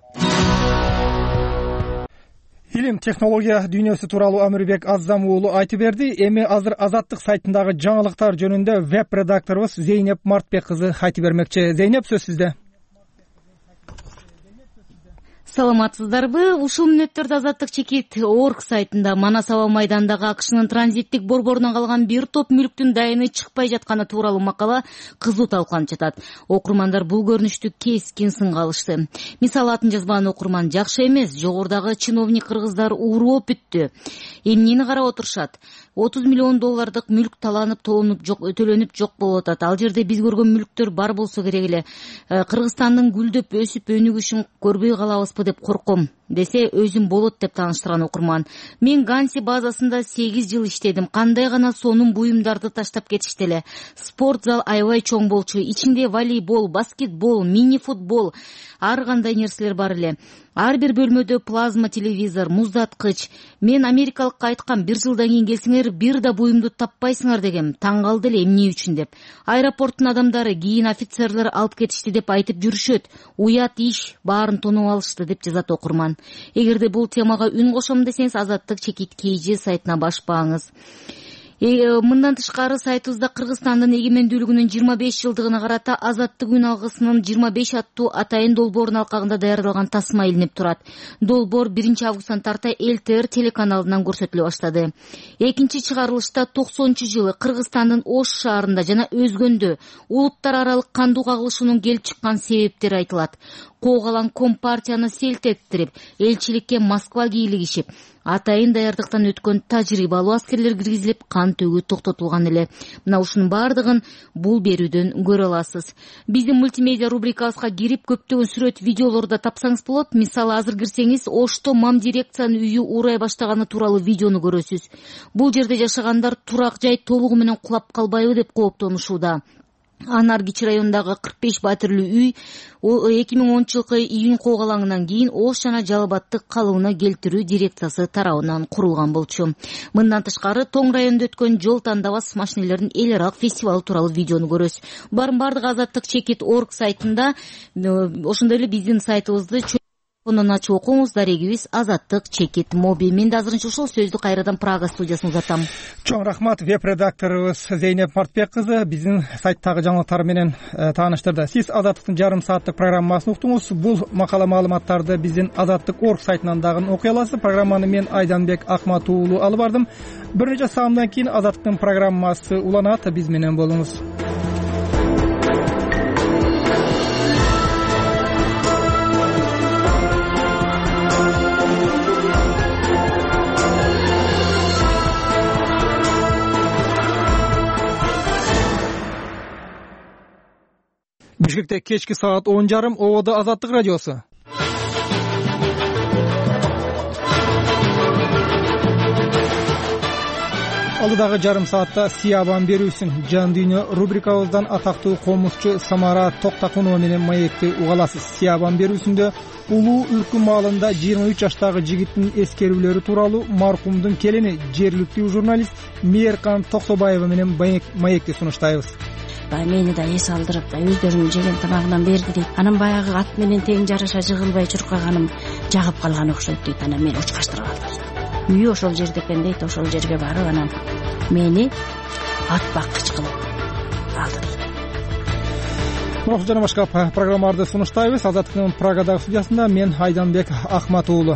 Илим технология дүйнөсү тууралуу Амирбек Аззам уулу айтып берди. Эми азыр Азаттык сайтындагы жаңылыктар жөнүндө веб-редакторубуз Зейнеп Мартбек кызы айтып бермекчи. Зейнеп, сөз сизде. Саламатсыздарбы? Ушул мүнөттөрдө Азаттык чекит орг сайтында Манас аба майданындагы АКШнын транзиттик борборунан калган бир топ мүлктүн дайыны чыкпай жатканы тууралуу макала кызуу талкууланып жатат. Окурмандар бул көрүнүштү кескин сынга алышты. Мисалы, атын жазбаган окурман жакшы эмес, жогорудагы чиновник кыргыздар урооп бүттү. Эмнени карап отурушат? отуз миллион доллардык мүлк таланып, толонуп жок, өтөлөнүп жок болуп атат. Ал жерде биз көргөн мүлктөр бар болсо керек эле. Кыргызстандын гүлдөп өсүп өнүгүшүн көрбөй калабызбы деп корком десе, өзүм болот деп тааныштырган окурман. Мен Ганси базасында сегиз жыл иштедим. Кандай гана сонун буюмдарды таштап кетишти эле. Спорт зал аябай чоң болчу. Ичинде волейбол, баскетбол, мини-футбол, ар кандай нерселер бар эле. Ар бир бөлмөдө плазма телевизор, муздаткыч. Мен америкалыкка айткам, бир жылдан кийин келсеңер, бир да буюмду таппайсыңар дегем. Таң калды эле, эмне үчүн деп. Аэропорттун адамдары кийин офицерлер алып кетишти деп айтып жүрүшөт. Уят иш, баарын тонуп алышты деп жазат окурман. Эгерде бул темага үн кошом десеңиз, Азаттык чекит kg сайтына башпаңыз. Мындан тышкары сайтыбызда Кыргызстандын эгемендүүлүгүнүн жыйырма беш жылдыгына карата Азаттык үн алгысынын жыйырма беш аттуу атайын долбоорунун алкагында даярдалган тасма илинип турат. Долбоор биринчи августтан тарта эл тэ эр телеканалынан көрсөтүлө баштады. Экинчи чыгарылышта токсонунчу жылы Кыргызстандын Ош шаарында жана өзгөндө улуттар аралык кандуу кагылышуунун келип чыккан себептери айтылат. Коогалан компартияны селт эттирип, элчиликке Москва кийлигишип, атайын даярдыктан өткөн тажрыйбалуу аскерлер киргизилип, кан төгүү токтотулган эле. Мына ушунун бардыгын бул берүүдөн көрө аласыз. Биздин мультимедиа рубрикабызга кирип, көптөгөн сүрөт, видеолорду тапсаңыз болот. Мисалы, азыр кирсеңиз, Ошто мам дирекциянын үйү урай баштаганы тууралуу видеону көрөсүз. Бул жерде жашагандар турак жай толугу менен кулап калбайбы деп кооптонушууда. Анаргич районундагы кырк беш батирлүү үй эки миң онунчу жылкы июнь коогалаңынан кийин Ош жана Жалал Абадты калыбына келтирүү дирекциясы тарабынан курулган болчу. Мындан тышкары Тоң районунда өткөн жол тандабас машинелердин эл аралык фестивалы тууралуу видеону көрөсүз. Барын бардыгы Азаттык чекит орг сайтында, ошондой эле биздин сайтыбызды Онун ачып окуңуз. Дарегибиз Азаттык Чекит Моби. Мен да азырынча ушул сөздү кайрадан Прага студиясына узатам. Чоң рахмат. Веб редакторубуз Зейнеп Мартбек кызы биздин сайттагы жаңылыктар менен тааныштырды. Сиз Азаттыктын жарым сааттык программасын уктуңуз. Бул макала маалыматтарды биздин Азаттык орг сайтынан дагы окуй аласыз. Программаны мен Айданбек Акмат уулу алып бардым. Бир нече саамдан кийин Азаттыктын программасы уланат. Биз менен болуңуз. Бишкекте кечки саат он жарым. Ободо Азаттык радиосу. Алдыдагы жарым саатта Сиябан берүүсүн жан дүйнө рубрикабыздан атактуу комузчу Самара Токтакунова менен маекти угаласыз. Сиябан берүүсүндө улуу үркү маалында жыйырма үч жаштагы жигиттин эскерүүлөрү тууралуу маркумдун келини жергиликтүү журналист Мээркан Токсобаева менен маекти сунуштайбыз. Мени да эс алдырып да өздөрүнүн жеген тамагынан берди дейт. Анан баягы ат менен тең жараша жыгылбай чуркаганым жагып калган окшойт дейт. Анан мени учкаштырып алды. Үйү ошол жерде экен дейт. Ошол жерге барып анан мени ат баккыч кылып алды дейт. Ошол жана башка программаларды сунуштайбыз. Азаттыктын Прагадагы студиясында мен Айданбек Акмат уулу.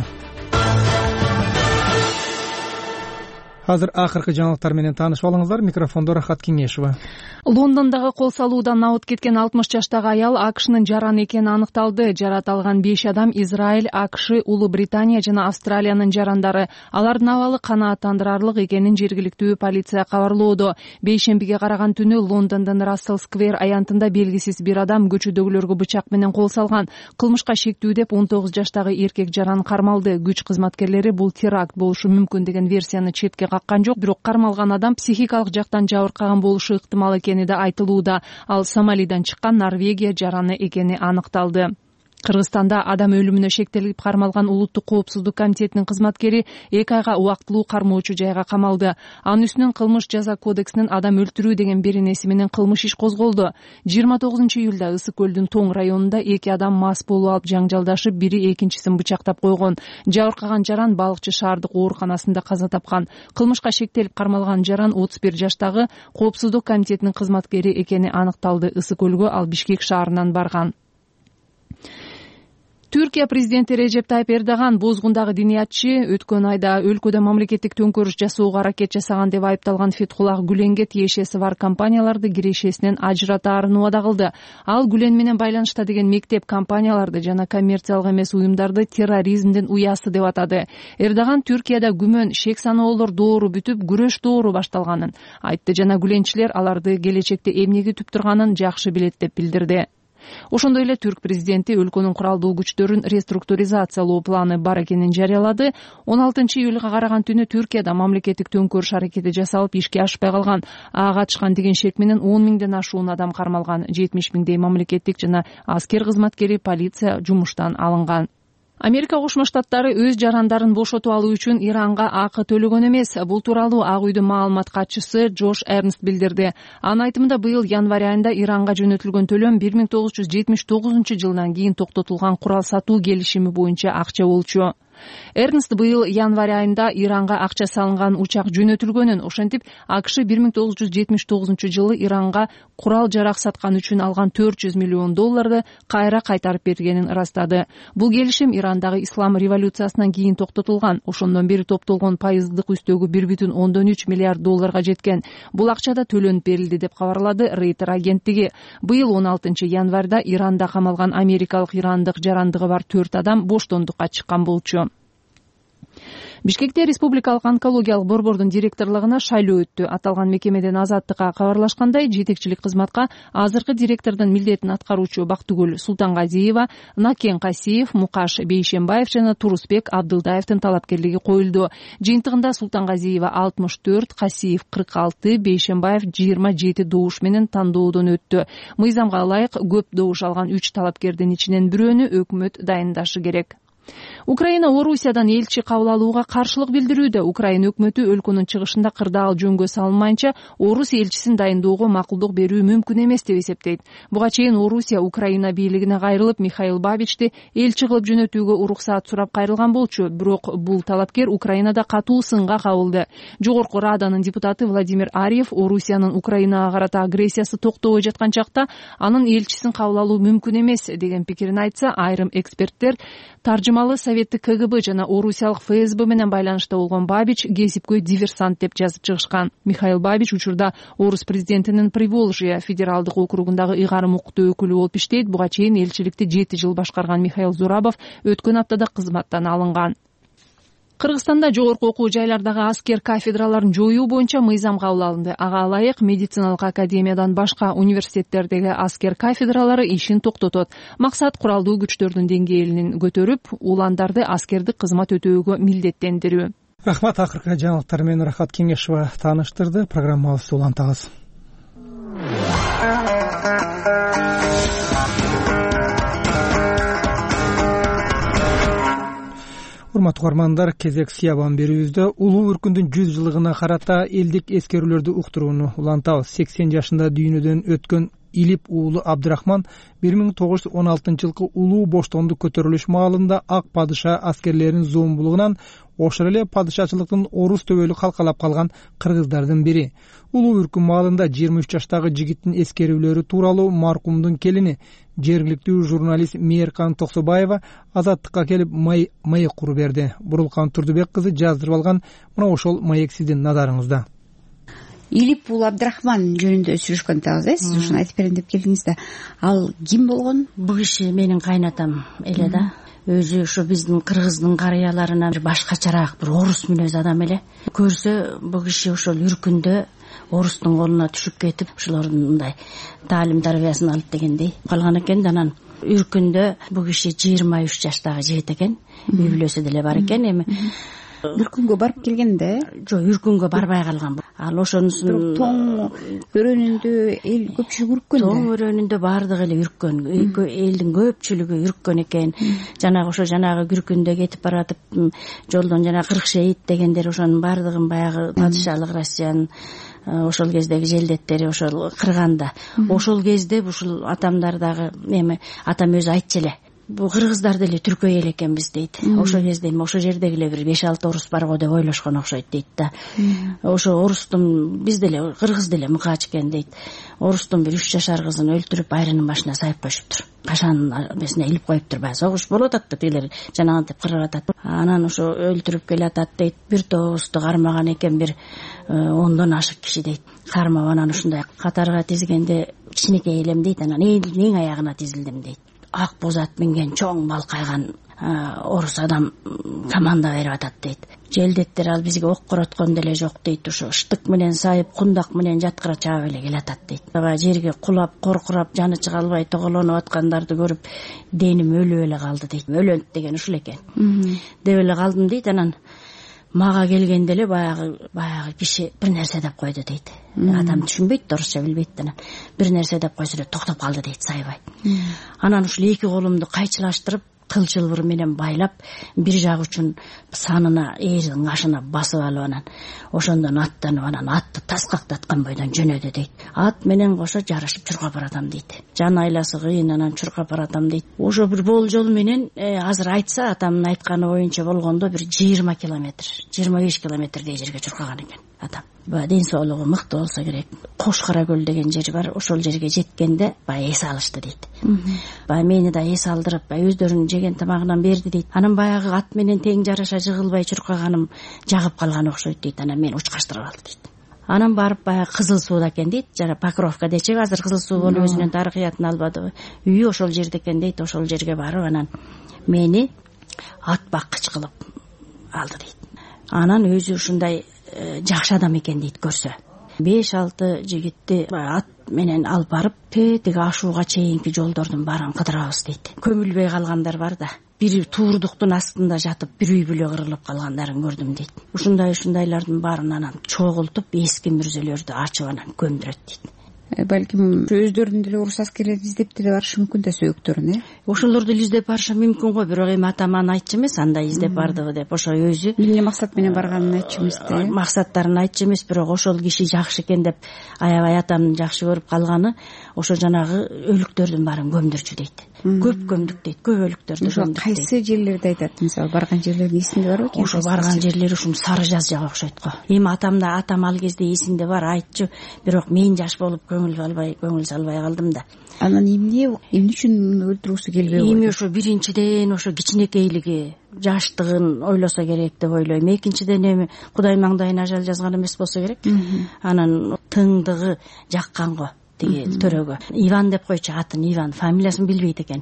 Азыр акыркы жаңылыктар менен таанышып алыңыздар. Микрофондо Рахат Кеңешева. Лондондогу кол салуудан абыт кеткен алтымыш жаштагы аял АКШнын жараны экени аныкталды. Жаратылган беш адам Израиль, АКШ, Улуу Британия жана Австралиянын жарандары. Алардын абалы канааттандырарлык экенин жергиликтүү полиция кабарлоодо. Бейшембиге караган түнү Лондондун Рассел Сквер аянтында белгисиз бир адам көчөдөгүлөргө бычак менен кол салган. Кылмышка шектүү деп он тогуз жаштагы эркек жаран кармалды. Күч кызматкерлери бул теракт болушу мүмкүн деген версияны четке каккан жок, бирок кармалган адам психикалык жактан жабыркаган болушу ыктымал экени да айтылууда. Ал Сомалидан чыккан Норвегия жараны экени аныкталды. Кыргызстанда адам өлүмүнө шектелип кармалган улуттук коопсуздук комитетинин кызматкери эки айга убактылуу кармоочу жайга камалды. Анын үстүнөн кылмыш жаза кодексинин адам өлтүрүү деген беренеси менен кылмыш иш козголду. жыйырма тогузунчу июлда Ысык көлдүн Тоң районунда эки адам мас болуп алып жаңжалдашып, бири экинчисин бычактап койгон. Жабыркаган жаран Балыкчы шаардык ооруканасында каза тапкан. Кылмышка шектелип кармалган жаран отуз бир жаштагы коопсуздук комитетинин кызматкери экени аныкталды. Ысык көлгө ал Бишкек шаарынан барган. Түркия президенти Режеп Тайып Эрдоган бозгундагы диниятчы өткөн айда өлкөдө мамлекеттик төңкөрүш жасоого аракет жасаган деп айыпталган Фетхуллах Гүленге тиешеси бар компанияларды кирешесинен ажыратаарын убада кылды. Ал Гүлен менен байланышта деген мектеп компанияларды жана коммерциялык эмес уюмдарды терроризмдин уясы деп атады. Эрдоган Түркияда күмөн, шек саноолор доору бүтүп, күрөш доору башталганын айтты жана Гүленчилер аларды келечекте эмнеге күтүп турганын жакшы билет деп билдирди. Ошондой эле түрк президенти өлкөнүн куралдуу күчтөрүн реструктуризациялоо планы бар экенин жарыялады. он алтынчы июлга караган түнү Түркияда мамлекеттик төңкөрүш аракети жасалып, ишке ашпай калган. Ага катышкан деген шек менен он миңден ашуун адам кармалган. жетимиш миңдей мамлекеттик жана аскер кызматкери, полиция жумуштан алынган. Америка Кошмо Штаттары өз жарандарын бошотуп алуу үчүн Иранга акы төлөгөн эмес. Бул тууралуу Ак үйдүн маалымат катчысы Джош Эрнст билдирди. Анын айтымында быйыл январь айында Иранга жөнөтүлгөн төлөм бир миң тогуз жүз жетимиш тогузунчу жылдан кийин токтотулган курал сатуу келишими боюнча акча болчу. Эрнст быйыл январь айында Иранга акча салынган учак жөнөтүлгөнүн, ошентип АКШ бир миң тогуз жүз жетимиш тогузунчу жылы Иранга курал жарак саткан үчүн алган төрт жүз миллион долларды кайра кайтарып бергенин ырастады. Бул келишим Ирандагы ислам революциясынан кийин токтотулган. Ошондон бери топтолгон пайыздык үстөгү бир бүтүн ондон үч миллиард долларга жеткен. Бул акча да төлөнүп берилди деп кабарлады Рейтер агенттиги. Быйыл он алтынчы январда Иранда камалган америкалык ирандык жарандыгы бар төрт адам боштондукка чыккан болчу. Бишкекте республикалык онкологиялык борбордун директорлугуна шайлоо өттү. Аталган мекемеден Азаттыкка кабарлашкандай, жетекчилик кызматка азыркы директордун милдетин аткаруучу Бактыгүл Султангазиева, Накен Касиев, Мукаш Бейшембаев жана Турусбек Абдылдаевдин талапкерлиги коюлду. Жыйынтыгында Султангазиева алтымыш төрт, Касиев кырк алты, Бейшембаев жыйырма жети добуш менен тандоодон өттү. Мыйзамга ылайык көп добуш алган үч талапкердин ичинен бирөөнү өкмөт дайындашы керек. Украина Орусиядан элчи кабыл алууга каршылык билдирүүдө. Украина өкмөтү өлкөнүн чыгышында кырдаал жөнгө салынмайынча Орус элчисин дайындоого макулдук берүү мүмкүн эмес деп эсептейт. Буга чейин Орусия Украина бийлигине кайрылып, Михаил Бабичти элчи кылып жөнөтүүгө уруксаат сурап кайрылган болчу. Бирок бул талапкер Украинада катуу сынга кабылды. Жогорку Раданын депутаты Владимир Арьев Орусиянын Украинага карата агрессиясы токтобой жаткан чакта анын элчисин кабыл алуу мүмкүн эмес деген пикирин айтса, айрым эксперттер таржымалы Советтик КГБ жана Орусиялык ФСБ менен байланышта болгон Бабич кесипкөй диверсант деп жазып чыгышкан. Михаил Бабич учурда Орус президентинин Приволжье федералдык округундагы ыйгарым укуктуу өкүлү болуп иштейт. Буга чейин элчиликти жети жыл башкарган Михаил Зурабов өткөн аптада кызматтан алынган. Кыргызстанда жогорку окуу жайлардагы аскер кафедраларын жоюу боюнча мыйзам кабыл алынды. Ага ылайык медициналык академиядан башка университеттердеги аскер кафедралары ишин токтотот. Максат куралдуу күчтөрдүн деңгээлин көтөрүп, уландарды аскердик кызмат өтөөгө милдеттендирүү. Рахмат. Акыркы жаңылыктар менен Рахат Кеңешова тааныштырды. Программабызды улантабыз. Урматтуу угармандар, кезек Сиябан берүүбүздө улуу өркүндүн жүз жылыгына карата элдик эскерүүлөрдү уктурууну улантабыз. сексен жашында дүйнөдөн өткөн Илип уулу Абдрахман бир миң тогуз жүз он алтынчы жылкы улуу боштондук көтөрүлүш маалында ак падыша аскерлеринин зомбулугунан, ошол эле падышачылыктын орус төбөлү калкалап калган кыргыздардын бири. Улуу өркүн маалында жыйырма үч жаштагы жигиттин эскерүүлөрү тууралуу маркумдун келини, жергиликтүү журналист Мээркан Токсобаева Азаттыкка келип маек куруп берди. Бурулкан Турдубек кызы жаздырып алган мына ошол маек сиздин назарыңызда. Илип уулу Абдрахман жөнүндө сүйлөшкөн атабыз, э, сиз ушуну айтып берейин деп келдиңиз да. Ал ким болгон? Бул киши менин кайнатам эле да. Өзү ушу биздин кыргыздын карыяларынан башкачараак бир орус мүнөз адам эле. Көрсө бул киши ошол үркүндө орустун колуна түшүп кетип, ошолордун мындай таалим тарбиясын алып дегендей калган экен. Анан үркүндө бул киши жыйырма үч жаштагы жигит экен. Үй бүлөсү деле бар экен. Эми үркүнгө барып келген да? Жок, үркүнгө барбай калган. Ал ошонусун тоң өрөөнүндө эл көпчүлүгү үрккөн да. Тоң өрөөнүндө баардыгы эле үрккөн. Элдин көпчүлүгү үрккөн экен. Жанагы ошо жанагы үркүндө кетип баратып, жолдон жана кырк шейит дегендер ошонун баардыгын баягы падышалык Россиянын ошол кездеги желдеттери ошол кырганда. Ошол кезде ушул атамдар дагы эми атам өзү айтчу эле. Бул кыргыздар деле түркөй эл экенбиз дейт. Ошол кезде эми ошол жердеги эле бир беш алты орус бар го деп ойлошкон окшойт дейт да. Ошо орустун биз деле кыргыз деле мыкаач экен дейт. Орустун бир үч жашар кызын өлтүрүп айрынын башына сайып коюшуптур. Кашанын эмесине илип коюптур. Баягы согуш болуп атат да, тигилер жанагынтип кырып атат. Анан ошо өлтүрүп келатат дейт. Бир тобусту кармаган экен, бир ондон ашык киши дейт. Кармап анан ушундай катарга тизгенде кичинекей элем дейт. Анан эң аягына тизилдим дейт. Ак боз ат минген чоң балкайган орус адам команда берип атат дейт. Желдеттер ал бизге ок короткон деле жок дейт. Ошо штык менен сайып, кундак менен жаткыра чаап эле келатат дейт. Аба жерге кулап, коркурап, жаны чыга албай тоголонуп аткандарды көрүп, деним өлүп эле калды дейт. Өлөнт деген ушул экен. Деп эле калдым дейт. Анан мага келгенде эле баягы баягы киши бир нерсе деп койду дейт. Адам түшүнбөйт, орусча билбейт. Анан бир нерсе деп койсо эле токтоп калды дейт, сайбай. Анан ушул эки колумду кайчылаштырып, кылчылбыр менен байлап, бир жак үчүн санына, ээрдин ашына басып алып, анан ошондон аттанып, анан атты таскактаткан бойдон жөнөдү дейт. Ат менен кошо жарышып чуркап баратам дейт. Жан айласы кыйын, анан чуркап баратам дейт. Ошо бир болжол менен азыр айтса, атамдын айтканы боюнча болгондо бир жыйырма километр, жыйырма беш километрдей жерге чуркаган экен атам. Баа ден соолугу мыкты болсо керек. Кош Кара көл деген жери бар, ошол жерге жеткенде баа эс алышты дейт. Баа мени да эс алдырып, баа өздөрүнүн жеген тамагынан берди дейт. Анан баягы ат менен тең жараша жыгылбай чуркаганым жагып калган окшойт дейт. Анан мени учкаштырып алды дейт. Анан барып баягы Кызыл сууда экен дейт. Жана Покровка дечеги азыр Кызыл суу болуп өзүнүн тарыхыятын албады. Үйү ошол жерде экен дейт. Ошол жерге барып анан мени ат баккыч кылып алды дейт. Анан өзү ушундай жакшы адам экен дейт көрсө. беш алты жигитти ат менен алып барып, тетиги ашууга чейинки жолдордун баарын кыдырабыз дейт. Көмүлбөй калгандар бар да. Бири туурдуктун астында жатып, бир үй бүлө кырылып калгандарын көрдүм дейт. Ушундай ушундайлардын баарын анан чогултуп, эски мүрзөлөрдү ачып анан көмдүрөт дейт. балким өздөрүнүн деле орус аскерлерин издеп деле барышы мүмкүн да сөөктөрүн э ошолорду эле издеп барышы мүмкүн го, бирок эми атам аны айтчу эмес, андай издеп бардыгы деп. Ошо өзү эмне максат менен барганын айтчу эмес да, максаттарын айтчу эмес, бирок ошол киши жакшы экен деп аябай атамдын жакшы көрүп калганы ошо жанагы өлүктөрдүн баарын көмдүрчү дейт. Көп көмдүк дейт, көп өлүктөрдү көмдүк. Кайсы жерлерди айтат, мисалы барган жерлердин эсинде барбы экен? Ошо барган жерлери ушул Сары Жазжага окшойт го. Эми атамда атам ал кезде эсинде бар, айтчу, бирок мен жаш болуп көңүл албай көңүл салбай калдым да. Анан эмне эмне үчүн өлтүргүсү келбеби? Эми ошо биринчиден ошо кичинекейлиги, жаштыгын ойлосо керек деп ойлойм. Экинчиден эми Кудай маңдайына ажал жазган эмес болсо керек. Анан тыңдыгы жаккан го тиги төрөгө. Иван деп койчу атын, Иван, фамилиясын билбейт экен.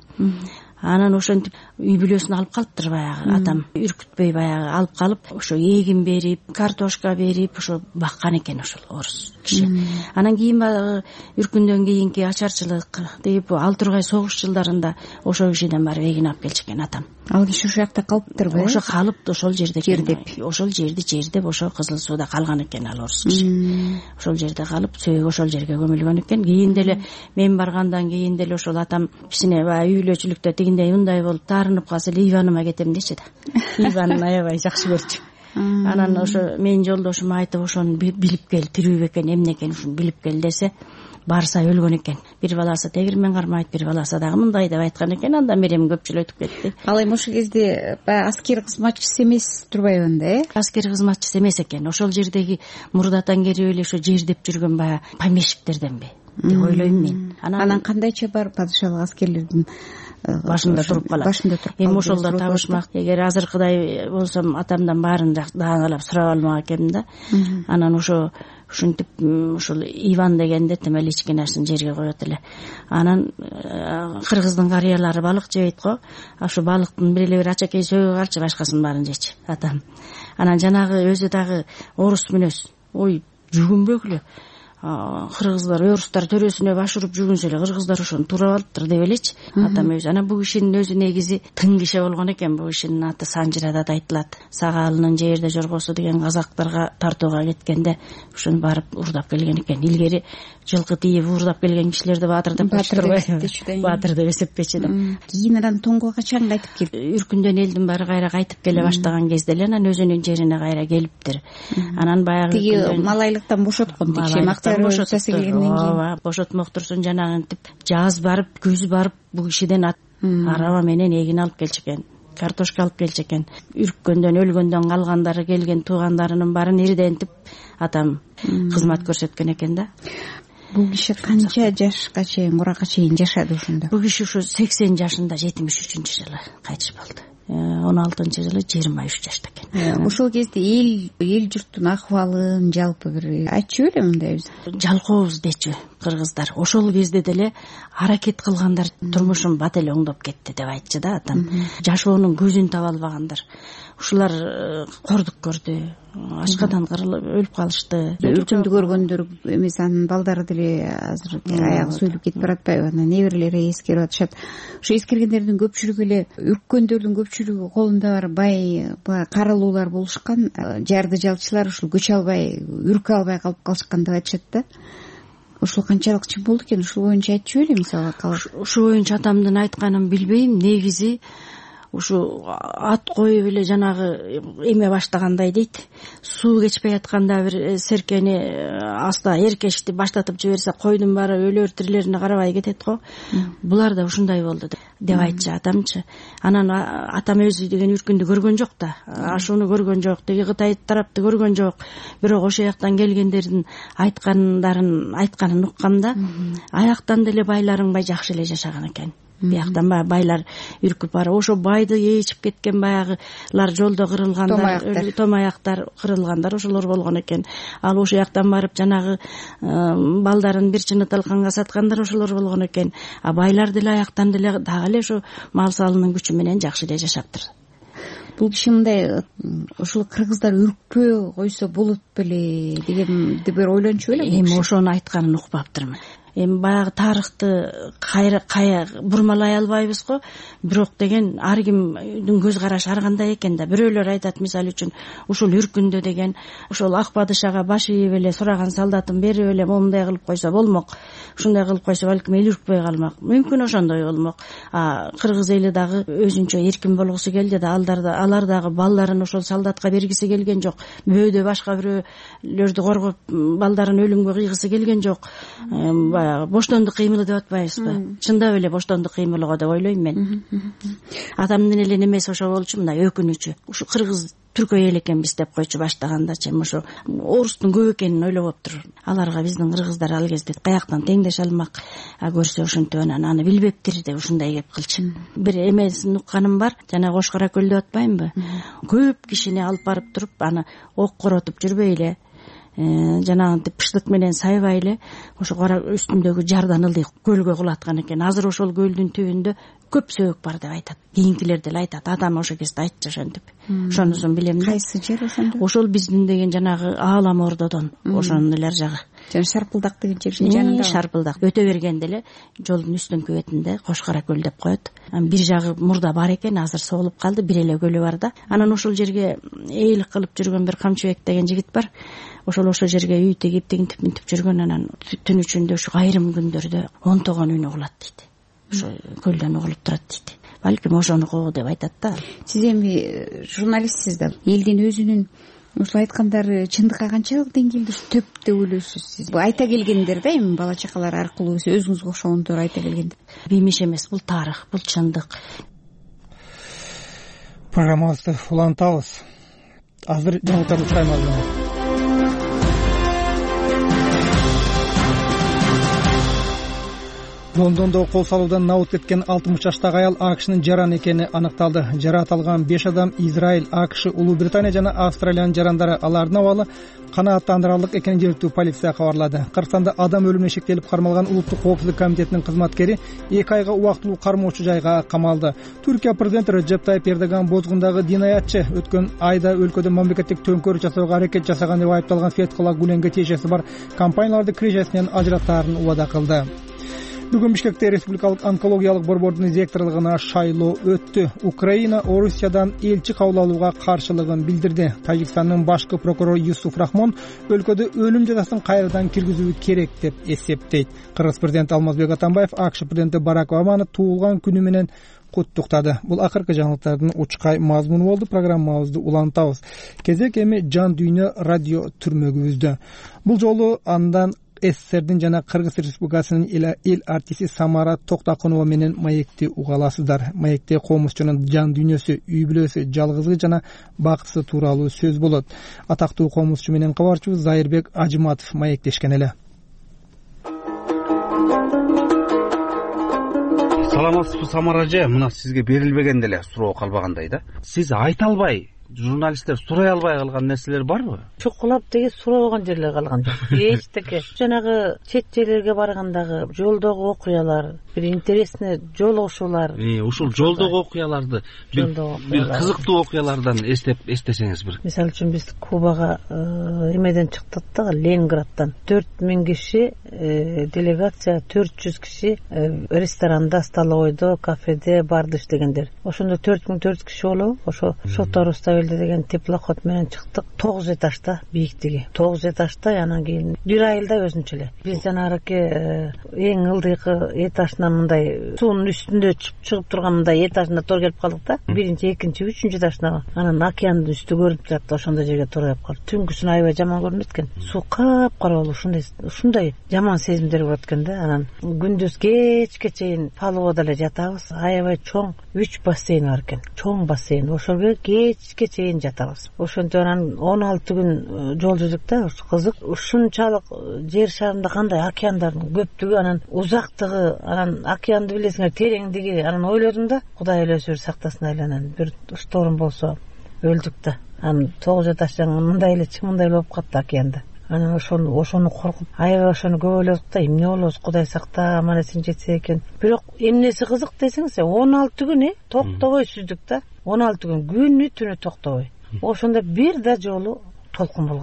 Анан ошентип үй бүлөсүн алып калыптыр баягы атам. Үркүтпөй баягы алып калып, ошо эгин берип, картошка берип, ошо баккан экен ошол орус киши. Анан кийин баягы үркүндөн кийинки ачарчылык деп Ал Тургай согуш жылдарында ошол кишиден барып эгин алып келчү экен атам. Ал киши ошол жакта калыптырбы? Ошо калып, ошол жерде жердеп, ошол жерди жердеп, ошо Кызыл Сууда калган экен ал орус киши. Ошол жерде калып, сөөгү ошол жерге көмүлгөн экен. Кийин деле мен баргандан кийин деле ошол атам кичине баягы үй бүлөчүлүктө тигиндей мындай болуп таарынып калса эле Иваныма кетем дечи да. Иванын аябай жакшы көрчү. Анан ошо менин жолдошума айтып, ошону билип кел, тирүү бекен, эмне экен ушуну билип кел десе, барса өлгөн экен. Бир баласы тегирмен кармайт, бир баласы дагы мындай деп айткан экен. Андан бери эми көпчүлүк өтүп кетти. Ал эми ошол кезде баягы аскер кызматчысы эмес турбайбы анда, э? Аскер кызматчысы эмес экен. Ошол жердеги мурдатан келип эле ошо жердеп жүргөн баягы помещиктерденби деп ойлойм мен. Анан кандайча бар падышалык аскерлердин башында туруп калат. Башында туруп эми ошолдо табышмак. Эгер азыркыдай болсом атамдан баарын дааналап сурап алмак экенмин да. Анан ошо ушинтип ушул Иван дегенде темел эч кинасын жерге коет эле. Анан кыргыздын карыялары балык жебейт го. Ошо балыктын бир эле бир ачакей сөөгү калчы, башкасын баарын жечи атам. Анан жанагы өзү дагы орус мүнөз. Ой, жүгүнбөгүлө. Кыргыздар, орустар төрөсүнө баш уруп жүргүнсө эле кыргыздар ошону туурап алыптыр деп элечи атам өзү. Анан бул кишинин өзү негизи тың киши болгон экен. Бул кишинин аты Санжирада да айтылат. Сагаалынын жерде жоргосу деген казактарга тартууга кеткенде ушуну барып уурдап келген экен. Илгери жылкы тийип уурдап келген кишилерди баатыр деп коюштурбайбы? Баатыр деп эсептечү да. Кийин анан Тоңго качан кайтып келди? Үркүндөн элдин баары кайра кайтып келе баштаган кезде эле анан өзүнүн жерине кайра келиптир. Анан баягы тиги малайлыктан бошоткон киши Ооба, бошотмоктурсун жанагынтип жаз барып, күз барып бул кишиден араба менен эгин алып келчү экен, картошка алып келчү экен. Үрккөндөн, өлгөндөн калгандары келген туугандарынын баарын ирдентип атам кызмат көрсөткөн экен да. Бул киши канча жашка чейин, куракка чейин жашады ушунда? Бул киши ушу сексен жашында жетимиш үчүнчү жылы кайтыш болду. он алтынчы жылы жыйырма үч жашта экен. Ошол кезде эл эл журттун акыбалын жалпы бир айтчу беле мындай өзү? Жалкообуз дечү кыргыздар. Ошол кезде деле аракет кылгандар турмушун бат эле оңдоп кетти деп айтчу да атам. Жашоонун көзүн таба албагандар. Ушулар кордук көрдү, ачкадан кырылып өлүп калышты. Үркүндү көргөндөр эмес, анын балдары деле азыр аягы сүйлүп кетип баратпайбы? Анан неберелери эскерип атышат. Ошо эскергендердин көпчүлүгү эле, үрккөндөрдүн көпчүлүгү колунда бар бай карылуулар болушкан, жарды жалчылар ушул көчө албай, үркө албай калып калышкан деп айтышат да. Ушул канчалык чын болду экен? Ушул боюнча айтчу беле мисалы калып? Ушул боюнча атамдын айтканын билбейм. Негизи ушу ат коюп эле жанагы эме баштагандай дейт. Суу кечпей атканда бир серкени аста эркешти баштатып жиберсе, койдун баары өлөр тирилерине карабай кетет го. Булар да ушундай болду деп айтчы атамчы. Анан атам өзү деген үркүндү көргөн жок да. Ашууну көргөн жок, тиги Кытай тарапты көргөн жок. Бирок ошо жактан келгендердин айткандарын айтканын уккам да. Аяктан деле байларың бай жакшы эле жашаган экен. Бияктан баягы байлар үркүп барып, ошо байды ээчип кеткен баягылар жолдо кырылгандар, томаяктар кырылгандар ошолор болгон экен. Ал ошо жактан барып жанагы балдарын бир чыны талканга саткандар ошолор болгон экен. А байлар деле аяктан деле дагы эле ошо мал салынын күчү менен жакшы эле жашаптыр. Бул киши мындай ушул кыргыздар үркпөй койсо болот беле дегенди бир ойлончу беле? Эми ошону айтканын укпаптырмын. эми баягы тарыхты кайра кая бурмалай албайбыз го, бирок деген ар кимдин көз карашы ар кандай экен да. Бирөөлөр айтат мисалы үчүн ушул үркүндө деген ошол ак падышага баш ийип эле сураган солдатын берип эле момундай кылып койсо болмок, ушундай кылып койсо балким эл үркпөй калмак, мүмкүн ошондой болмок. А кыргыз эли дагы өзүнчө эркин болгусу келди да, алдарда алар дагы балдарын ошол солдатка бергиси келген жок, бөөдө башка бирөөлөрдү коргоп балдарын өлүмгө кыйгысы келген жок. Баягы боштондук кыймылы деп атпайбызбы? Чындап эле боштондук кыймылы го деп ойлойм мен. Атамдын эле немеси ошо болчу, мына өкүнүчү. Ушу кыргыз түркөй эл экенбиз деп койчу баштагандачы, эми ошо орустун көп экенин ойлоп тур. Аларга биздин кыргыздар ал кезде каяктан теңдеше алмак, а көрсө ошентип анан аны билбептир деп ушундай кеп кылчу. Бир эмесин укканым бар, жана Кош Кара көл деп атпаймынбы? Көп кишини алып барып туруп аны ок коротуп жүрбөй эле, жанагынтип пыштык менен сайбай эле ошо кара үстүндөгү жардан ылдый көлгө кулаткан экен. Азыр ошол көлдүн түбүндө көп сөөк бар деп айтат. Кийинкилер деле айтат, атам ошо кезде айтчу ошентип. Ошонусун билем да. Кайсы жер ошондо? Ошол биздин деген жанагы Аалам Ордодон, ошонун эле жагы. Жана Шарпылдак деген жердин жанында. Шарпылдак. Өтө бергенде эле жолдун үстүнкү бетинде Кош Кара көл деп коет. Бир жагы мурда бар экен, азыр соолуп калды, бир эле көлү бар да. Анан ошол жерге эйлик кылып жүргөн бир Камчыбек деген жигит бар. Ошол ошол жерге үй тегип тигинтип минтип жүргөн, анан түн ичинде ушу айрым күндөрдө онтогон үн угулат дейт. Ошо көлдөн угулуп турат дейт. Балким ошонуку деп айтат да. Сиз эми журналистсиз да, элдин өзүнүн ушул айткандары чындыкка канчалык деңгээлде төп деп ойлойсуз сиз? Бул айта келгендер да, эми бала чакалар аркылуу өзүңүзгө окшогондор айта келгендер. Бимиш эмес, бул тарых, бул чындык. Программабызды улантабыз. Азыр жаңылыктарды сурайм. Лондондо кол салуудан набыт кеткен алтымыш жаштагы аял АКШнын жараны экени аныкталды. Жараат алган беш адам Израиль, АКШ, Улуу Британия жана Австралиянын жарандары. Алардын абалы канааттандырарлык экенин жергиликтүү полиция кабарлады. Кыргызстанда адам өлүмүнө шектелип кармалган Улуттук коопсуздук комитетинин кызматкери эки айга убактылуу кармоочу жайга камалды. Түркия президенти Реджеп Тайип Эрдоган бозгундагы динаятчы өткөн айда өлкөдө мамлекеттик төңкөрүш жасоого аракет жасаган деп айыпталган Фетхулла Гүленге тиешеси бар компанияларды кирежесинен ажыраттаарын убада кылды. Бүгүн Бишкекте Республикалык онкологиялык борбордун директорлугуна шайлоо өттү. Украина Орусиядан элчи кабыл алууга каршылыгын билдирди. Тажикстандын башкы прокурору Юсуф Рахмон өлкөдө өлүм жазасын кайрадан киргизүү керек деп эсептейт. Кыргыз президенти Алмазбек Атамбаев АКШ президенти Барак Обаманы туулган күнү менен куттуктады. Бул акыркы жаңылыктардын учкай мазмуну болду. Программабызды улантабыз. Кезек эми жан дүйнө радио түрмөгүбүздө. Бул жолу андан СССРдин жана Кыргыз Республикасынын эл артисти Самара Токтакунова менен маекти уга аласыздар. Маекте комузчунун жан дүйнөсү, үй бүлөсү, жалгызы жана бактысы тууралуу сөз болот. Атактуу комузчу менен кабарчыбыз Зайырбек Ажыматов маектешкен эле. Саламатсызбы Самара эже? Мына сизге берилбеген деле суроо калбагандай да. Сиз айта албай, журналисттер сурай албай калган нерселер барбы? Чукулап деги сурабаган жерлер калган жок. Эчтеке. Жанагы чет жерлерге баргандагы жолдогу окуялар, бир интересный жолугушуулар. Э, ушул жолдогу окуяларды, бир бир кызыктуу окуялардан эстеп эстесеңиз бир. Мисалы үчүн биз Кубага эмеден чыктык да, Ленинградтан. төрт миң киши, делегация төрт жүз киши ресторанда, столовойдо, кафеде барды иштегендер. Ошондо төрт миң төрт жүз киши болобу? Ошо Шотор Уставелде деген теплоход менен чыктык. тогуз этажда бииктиги. тогуз этажда, анан кийин бир айылда өзүнчө эле. Биз жанагы эң ылдыйкы этажынан мындай суунун үстүндө чыгып турган мындай этажында тор келип калдык да. Биринчи, экинчи, үчүнчү этажда. Анан океандын үстү көрүнүп турат да, ошондой жерге тор келип калдык. Түнкүсүн аябай жаман көрүнөт экен. Суу капкара болуп, ушундай ушундай жаман сезимдер болот экен да. Анан күндүз кечке чейин палубада эле жатабыз. Аябай чоң үч бассейн бар экен. Чоң бассейн. Ошого кечке чейин жатабыз. Ошентип анан он алты күн жол жүрдүк да. Кызык. Ушунчалык жер шарында кандай океандардын көптүгү, анан узактыгы, анан океанды билесиңер, тереңдиги, анан ойлодум да, Кудай эле сактасын айланан бир шторм болсо өлдүк да. Анан тогуз этаждан мындай эле чымындай болуп калды океанда. Анан ошону ошону коркуп, аябай ошону көбөлөдүк да, эмне болобуз, Кудай сакта, аман эсен жетсе экен. Бирок эмнеси кызык десеңиз, он алты күн токтобой сүздүк да. он алты күн күнү түнү токтобой. Ошондо бир да жолу толкун болгон жок.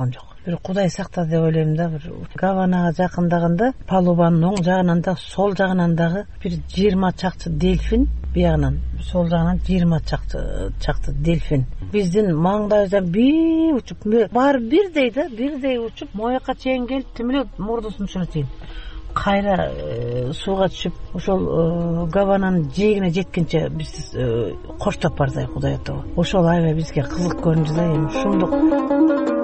бир Кудай сакта деп ойлойм да. Бир Гаванага жакындаганда палубанын оң жагынан да сол жагынан дагы бир жыйырма чакты дельфин, биягынан сол жагынан жыйырма чакты чакты дельфин биздин маңдайыбыздан бир учуп, баары бирдей да, бирдей учуп, моякка чейин келип, тим эле мурдусунун ушуна чейин кайра сууга түшүп, ошол Гавананын жээгине жеткенче биз коштоп барды Кудай атабы. Ошол аябай бизге кызык көрүндү да. Эми ушундук.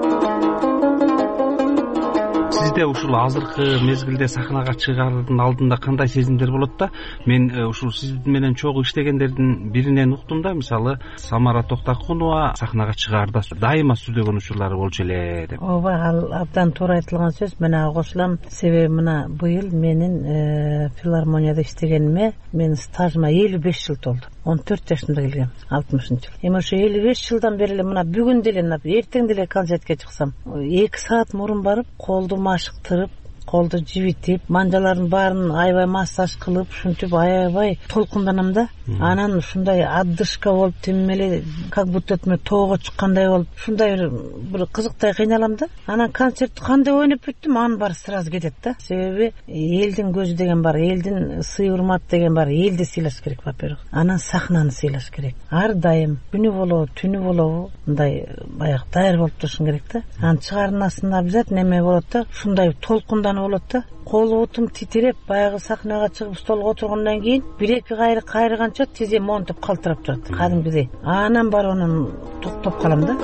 Сизде ушул азыркы мезгилде сахнага чыгаардын алдында кандай сезимдер болот да? Мен ушул сиз менен чогуу иштегендердин биринен уктум да, мисалы Самара Токтакунова сахнага чыгаарда дайыма сүйлөгөн учурлары болчу эле деп. Ооба, ал абдан туура айтылган сөз. Мен ага кошулам. Себеби мына быйыл менин филармонияда иштегениме менин стажыма элүү беш жыл толду. он төрт жашымда келгем, алтымышынчы жыл. Эми ошо элүү беш жылдан бери эле мына бүгүн деле, эртең деле концертке чыксам, эки саат мурун барып, колду машыктырып, колду жибитип, манжалардын баарын аябай массаж кылып, ушинтип аябай толкунданам да. Анан ушундай отдышка болуп, тим эле как будто тоого чыккандай болуп, ушундай бир кызыктай кыйналам да. Анан концертти кандай ойноп бүттүм, анын баары сразу кетет да. Себеби элдин көзү деген бар, элдин сый урмат деген бар. Элди сыйлаш керек, во-первых. Анан сахнаны сыйлаш керек. Ар дайым күнү болобу, түнү болобу, мындай баягы даяр болуп турушуң керек да. Анан чыгарынасында обязательно эме болот да, ушундай толкунданып болот да. Кол бутум титиреп, баягы сахнага чыгып столго отургандан кийин бир эки кайры кайрыганча тизем монтуп калтырап турат, кадимгидей. Анан барып анан токтоп калам да.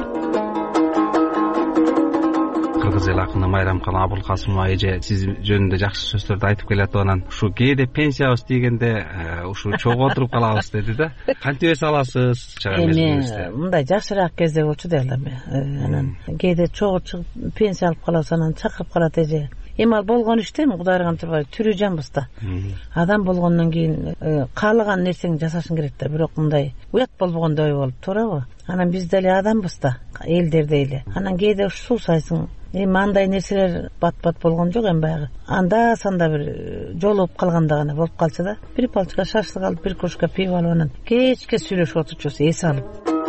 Кыргыз эл акыны Майрамкан Абылкасымова эже сиз жөнүндө жакшы сөздөрдү айтып келатып, анан ушу кээде пенсиябыз тийгенде ушу чогуу отуруп калабыз деди да. Кантип эс аласыз? Эми мындай жашыраак кезде болчу дейлем. Анан кээде чогуу чыгып пенсия алып калабыз, анан чакырып калат эже. Эми ал болгон иштен Кудайга кантырбай тирүү жанбыз да. Адам болгондон кийин каалаган нерсеңи жасашың керек да, бирок мындай уят болбогондой болуп, туурабы? Анан биз деле адамбыз да, элдердей эле. Анан кээде суусайсың. Эми андай нерселер бат-бат болгон жок, эми баягы анда санда бир жолугуп калганда гана болуп калчу да. Бир палчка шашлык алып, бир кружка пиво алып, анан кечке сүйлөшүп отурчубуз, эс алып.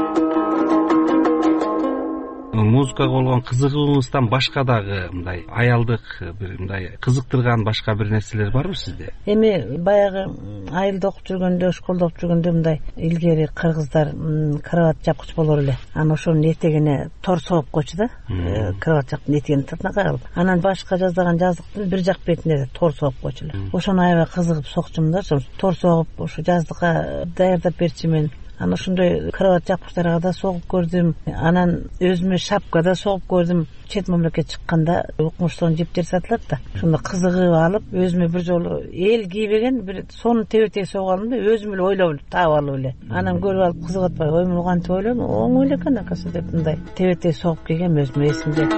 Музыкага болгон кызыгуңуздан башка дагы мындай аялдык, бир мындай кызыктырган башка бир нерселер барбы сизде? Эми баягы айылда окуп жүргөндө, школдо окуп жүргөндө мындай илгери кыргыздар кровать жапкыч болор эле. Анан ошонун этегине тор согуп койчу да. Кровать жаптын этегине тырнак кагылып. Анан башка жаздаган жаздыктын бир жак бетине тор согуп койчу эле. Ошону аябай кызыгып сокчумун да. Тор согуп ушу жаздыкка даярдап берчү мен. Анан ошондой кровать жапкычтарга да согуп көрдүм. Анан өзүмө шапка да согуп көрдүм. Чет мамлекет чыкканда укмуштан жиптер сатылат да. Ошондо кызыгып алып, өзүмө бир жолу эл кийбеген бир сонун тебе-тебе согуп алдым да, өзүм эле ойлоп таап алып эле. Анан көрүп алып кызыгып атпай, ой мен кантип ойлодум, оңой эле экен акасы деп мындай тебе-тебе согуп кийгем, өзүмө эсимде.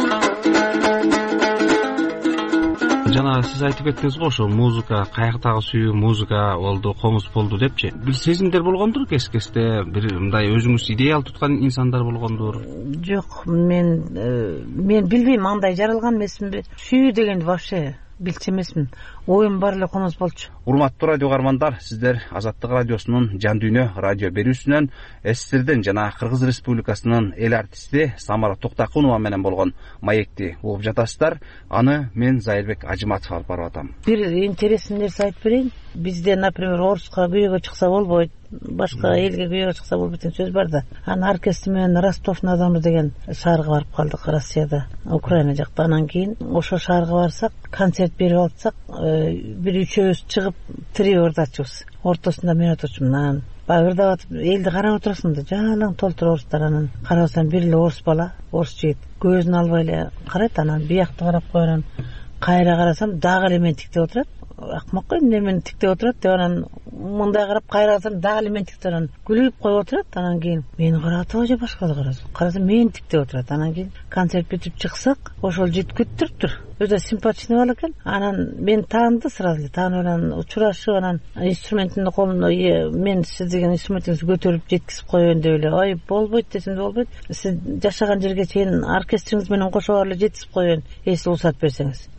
Жана сиз айтып кеттиңиз го, ошо музыка каяктагы сүйүү музыка болду, комуз болду депчи. Бир сезимдер болгондур кес-кесте, бир мындай өзүңүз идеал туткан инсандар болгондур. Жок, мен мен билбейм, андай жаралган эмесминби. Сүйүү дегенди вообще билчү эмесмин. Оюм бар эле комуз болчу. Урматтуу радио каармандар, сиздер Азаттык радиосунун Жан дүйнө радио берүүсүнөн эстерден жана Кыргыз Республикасынын эл артисти Самара Токтакунова менен болгон маекти угуп жатасыздар. Аны мен Зайырбек Ажыматов алып барып атам. Бир интересный нерсе айтып берейин. Бизде, например, Оруска күйөөгө чыкса болбойт, башка элге күйөөгө чыкса болбойт деген сөз бар да. Анан оркестр менен Ростов на Дону деген шаарга барып калдык, Россияда, Украина жакта. Анан кийин ошо шаарга барсак, концерт берип алсак, бир үчөөбүз чыгып трио ырдачубуз. Ортосунда мен отурчумун. Анан баягы ырдап атып, элди карап отурасың да, жалаң толтур орустар. Анан карасам бир эле орус бала, орус жигит көзүн албай эле карайт. Анан биякты карап коюп, анан кайра карасам дагы эле мен тиктеп отурат. Акмак кой, эмне мени тиктеп отурат деп, анан мындай карап кайра карасам дагы эле мен тиктеп, анан күлүп коюп отурат. Анан кийин мени карап атабы же башканы карасам, карасам мени тиктеп отурат. Анан кийин концерт бүтүп чыксак, ошол жигит күттүрүптүр. Өзү симпатичный бала экен. Анан мен тааныды сразу эле, таанып анан учурашып, анан инструментин колуна мен сиз деген инструментиңизди көтөрүп жеткизип коеюн деп эле. Ой, болбойт десем болбойт. Сиз жашаган жерге чейин оркестриңиз менен кошо эле жеткизип коеюн, эси уруксат берсеңиз.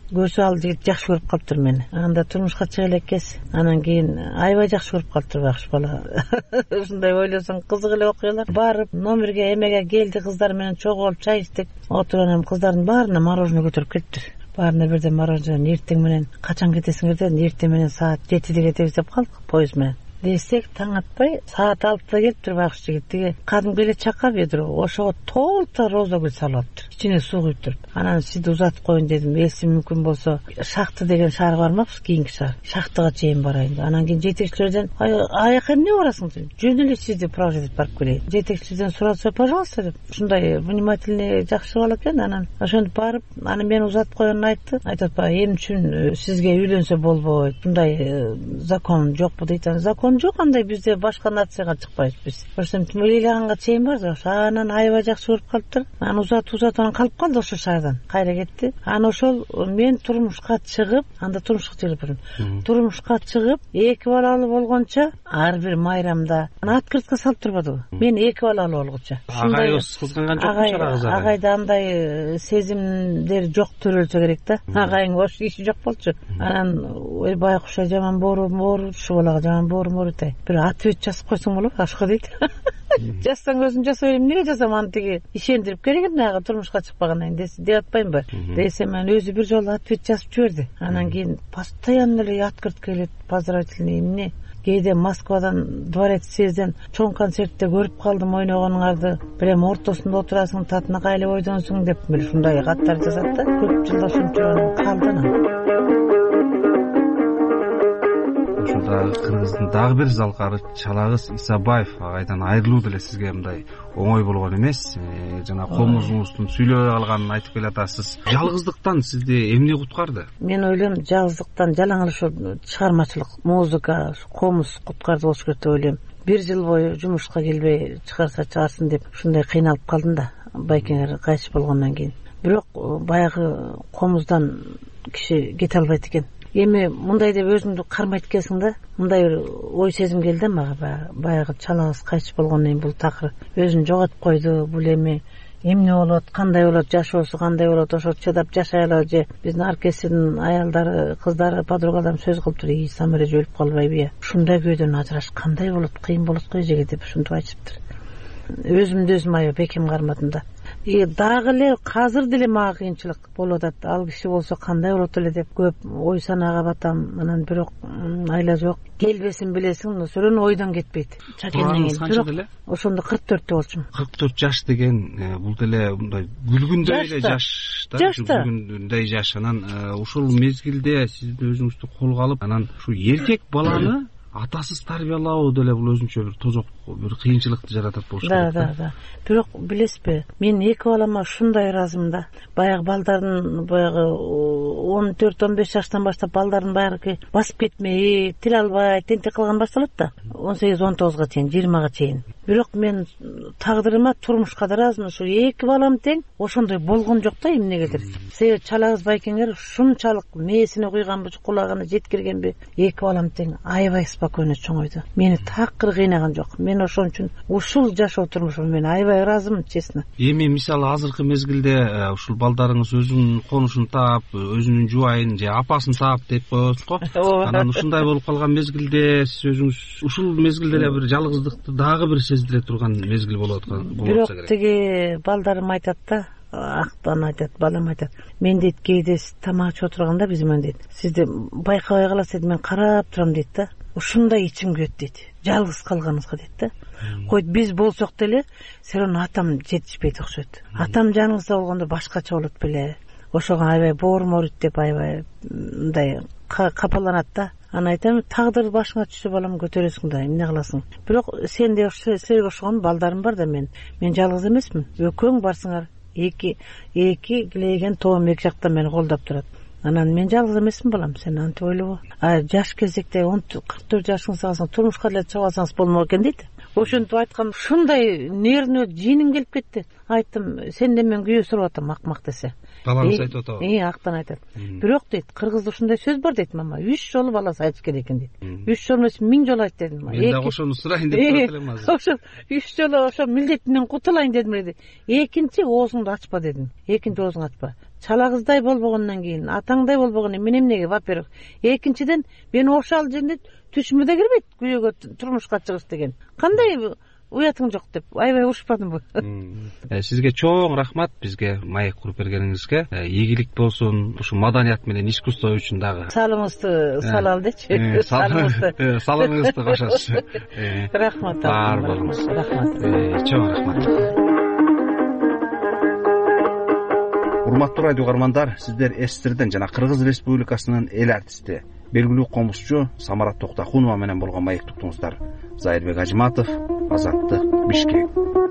көзү ал жигит жакшы көрүп калыптыр мени. Анда турмушка чыга элеккес. Анан кийин аябай жакшы көрүп калыптыр багыш бала. Ушундай ойлосоң кызык эле окуялар. Барып номерге эмеге келди, кыздар менен чогулуп чай иштеп отурган кыздардын баарына мороженое көтөрүп келиптир. Баарына бирден мороженое. Эртең менен качан кетесиңер деди. Эртең менен саат жетиде кетебиз деп калдык поезд менен. Десек таң атпай саат алтыда келиптир багыш жигит. Тиги кадимки эле чака ведро, ошого толтура роза гүл салып атыптыр. Ичине суу куюп туруп. Анан сизди узатып коеюн дедим. Эси мүмкүн болсо Шахты деген шаар бармакпыз, кийинки шаар. Шахтыга чейин барайын. Анан кийин жетекчилерден аяка эмне барасың деп. Жөн эле сизди проводить барып келейин. Жетекчилерден сураса, пожалуйста деп. Ушундай внимательный жакшы бала экен. Анан ошентип барып, анан мени узатып коюнун айтты. Айтат баягы эмне үчүн сизге үйлөнсө болбойт. Мындай закон жокпу дейт. Закон жок, андай бизде башка нацияга чыкпайбыз биз. Ошентип ыйлаганга чейин бар. Анан аябай жакшы көрүп калыптыр. Анан узат узат анан калып калды ошол шаардан. Кайра кетти. Анан ошол мен турмушка чыгып, анда турмушка чыгып, турмушка чыгып, эки балалуу болгончо ар бир майрамда открытка салып турбадыбы? Мен эки балалуу болгучу. Агайыбыз кызганган жокпу чарагыз? Агайда андай сезимдер жок төрөлсө керек да. Агайың ош иши жок болчу. Анан ой байкуша жаман боору боору, ушу балага жаман боору боору тай. Бир ответ жазып койсоң болот, ашка дейт. Жазсаң өзүң жаса берем, эмнеге жазам аны тиги ишендирип керек эмне ага турмушка чыкпагандан кийин деп атпаймынбы? Десем мен өзү бир жолу ответ жазып жиберди. Анан кийин постоянно эле открытка келет, поздравительный эмне. Кээде Москвадан Дворец съезден чоң концертте көрүп калдым ойногонуңарды. Прям ортосунда отурасың, татына кайлап ойдонсуң деп мына ушундай каттар жазат да. Көп жылда ошентип калды анан. Ушунда Кыргыздын дагы бир залкары Чалагыз Исабаев агайдан айрылуу деле сизге мындай оңой болгон эмес. Жана комузуңуздун сүйлөп алганын айтып келатасыз. Жалгыздыктан сизди эмне куткарды? Мен ойлойм, жалгыздыктан жалаң эле ушу чыгармачылык, музыка, комуз куткарды болуш керек деп ойлойм. Бир жыл бою жумушка келбей чыгарса чыгарсын деп ушундай кыйналып калдым да, байкеңер кайтыш болгондон кийин. Бирок баягы комуздан киши кете албайт экен. Эми мындай деп өзүңдү кармайт экенсиң да. Мындай бир ой сезим келди мага. Баягы Чалагыз кайтыш болгондон кийин бул такыр өзүн жоготуп койду. Бул эми эмне болот, кандай болот, жашоосу кандай болот, ошо чыдап жашай алабы же биздин оркестрдин аялдары, кыздары, подругаларым сөз кылыптыр. И Самара өлүп калбайбы? Ушундай күйдөн ажыраш кандай болот, кыйын болот го эжеге деп ушинтип айтыптыр. Өзүмдү өзүм аябай бекем кармадым да. И дагы эле азыр деле мага кыйынчылык болуп атат. Ал киши болсо кандай болот эле деп көп ой санаага батам. Анан бирок айла жок. Келбесин билесиң, сөөрөн ойдон кетпейт. Чакенден кийин ошондо кырк төрттө болчумун. кырк төрт жаш деген бул деле мындай күлгүндөй эле жаш да, күлгүндөй жаш. Анан ушул мезгилде сиз өзүңүздү колго алып, анан ушу эркек баланы атасыз тарбиялоо деле бул өзүнчө бир тозок, бир кыйынчылыкты жаратат болуш керек. Да, да, да. Бирок билесизби, мен эки балама ушундай ыраазымын да. Баягы балдардын баягы он төрт он беш жаштан баштап балдардын баягы басып кетмей, тил албай, тентек кылган башталат да. он сегиз он тогузга чейин, жыйырмага чейин. Бирок мен тагдырыма, турмушка да ыраазымын. Ушу эки балам тең ошондой болгон жок да эмнегедир. Себеби Чалагыз байкеңер ушунчалык мээсине куйганбы, кулагына жеткиргенби, эки балам тең аябай спокойно чоңойду. Мени такыр кыйнаган жок. Мен ошон үчүн ушул жашоо турмушум мен аябай ыраазымын, честно. Эми мисалы азыркы мезгилде ушул балдарыңыз өзүнүн конушун таап, өзүнүн жубайын же апасын таап деп коебуз го. Анан ушундай болуп калган мезгилде сиз өзүңүз ушул мезгилде эле бир жалгыздыкты дагы бир сездире турган мезгил болуп аткан болот керек. Бирок тиги балдарым айтат да, актан айтат, балам айтат. Мен дейт кээде тамак ичип отурганда бизмен дейт. Сизди байкабай каласыз, мен карап турам дейт да. Ушундай ичим күйөт дейт. Жалгыз калганыңызга дейт да. Койт биз болсок деле, серон атам жетишпейт окшойт. Атам жаныңызда болгондо башкача болот беле. Ошого аябай боорум ооруйт деп аябай мындай капаланат да. Анан айтам, тагдыр башыңа түшсө балам көтөрөсүң да, эмне кыласың? Бирок сенде силерге окшогон балдарым бар да, мен мен жалгыз эмесмин. Экөөң барсыңар, эки эки килейген тоом эки жактан мени колдоп турат. Анан мен жалгыз эмесмин балам, сен антип ойлобо. А жаш кезекте кырк төрт жашыңызда калсаң, турмушка эле чыгып алсаңыз болмок экен дейт. Ошентип айткам, ушундай нервный жийиниң келип кетти. Айттым, сенден мен күйөө сурап атам, акмак десе. Балаңыз айтып атабы? Э, актан айтат. Бирок дейт, кыргызда ушундай сөз бар дейт, мама. үч жолу баласы айтыш керек экен дейт. үч жолу эмес, миң жолу айт дедим. Мен да ошону сурайын деп турат элем азыр. Ошо үч жолу ошо милдетинен кутулайын дедим эле. Экинчи оозуңду ачпа дедим. Экинчи оозуңду ачпа. чала кыздай болбогондон кийин, атаңдай болбогондон мен эмнеге, во-первых. Экинчиден, мен ошол жерде түшүмө да кирбейт күйөөгө турмушка чыгыш деген. Кандай уятың жок деп аябай урушпадымбы? Сизге чоң рахмат бизге маек куруп бергениңизге. Ийгилик болсун, ушу маданият менен искусство үчүн дагы. Салымызды салалы дечи. Салымызды, салымыңызды кошосуз. Рахмат. Бар болуңуз. Рахмат. Чоң рахмат. Урматтуу радио угармандар, сиздер СССРден жана Кыргыз Республикасынын эл артисти, белгилүү комузчу Самара Токтохунова менен болгон маекти уктуңуздар. Зайырбек Ажиматов, Азаттык, Бишкек.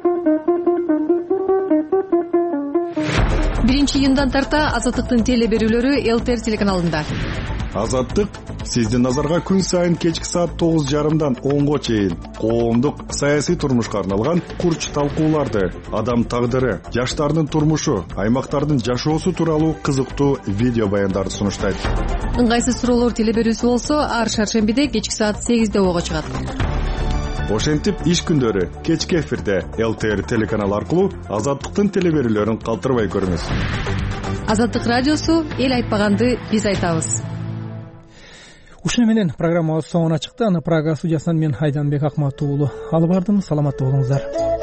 биринчи июндан тарта Азаттыктын теле берүүлөрү ЛТР телеканалында. Азаттык сиздин назарга күн сайын кечки саат тогуз жарымдан онго чейин коомдук саясий турмушка арналган курч талкууларды, адам тагдыры, жаштардын турмушу, аймактардын жашоосу тууралуу кызыктуу видео баяндарды сунуштайт. Ыңгайсыз суроолор теле берүүсү болсо ар шаршембиде кечки саат сегизде ого чыгат. Ошентип иш күндөрү кечки эфирде ЛТР телеканалы аркылуу Азаттыктын теле берүүлөрүн калтырбай көрүңүз. Азаттык радиосу эл айтпаганды биз айтабыз. Ушуну менен программабыз соңуна чыкты. Аны Прага студиясынан мен Айданбек Акматов уулу алып бардым. Саламатта болуңуздар.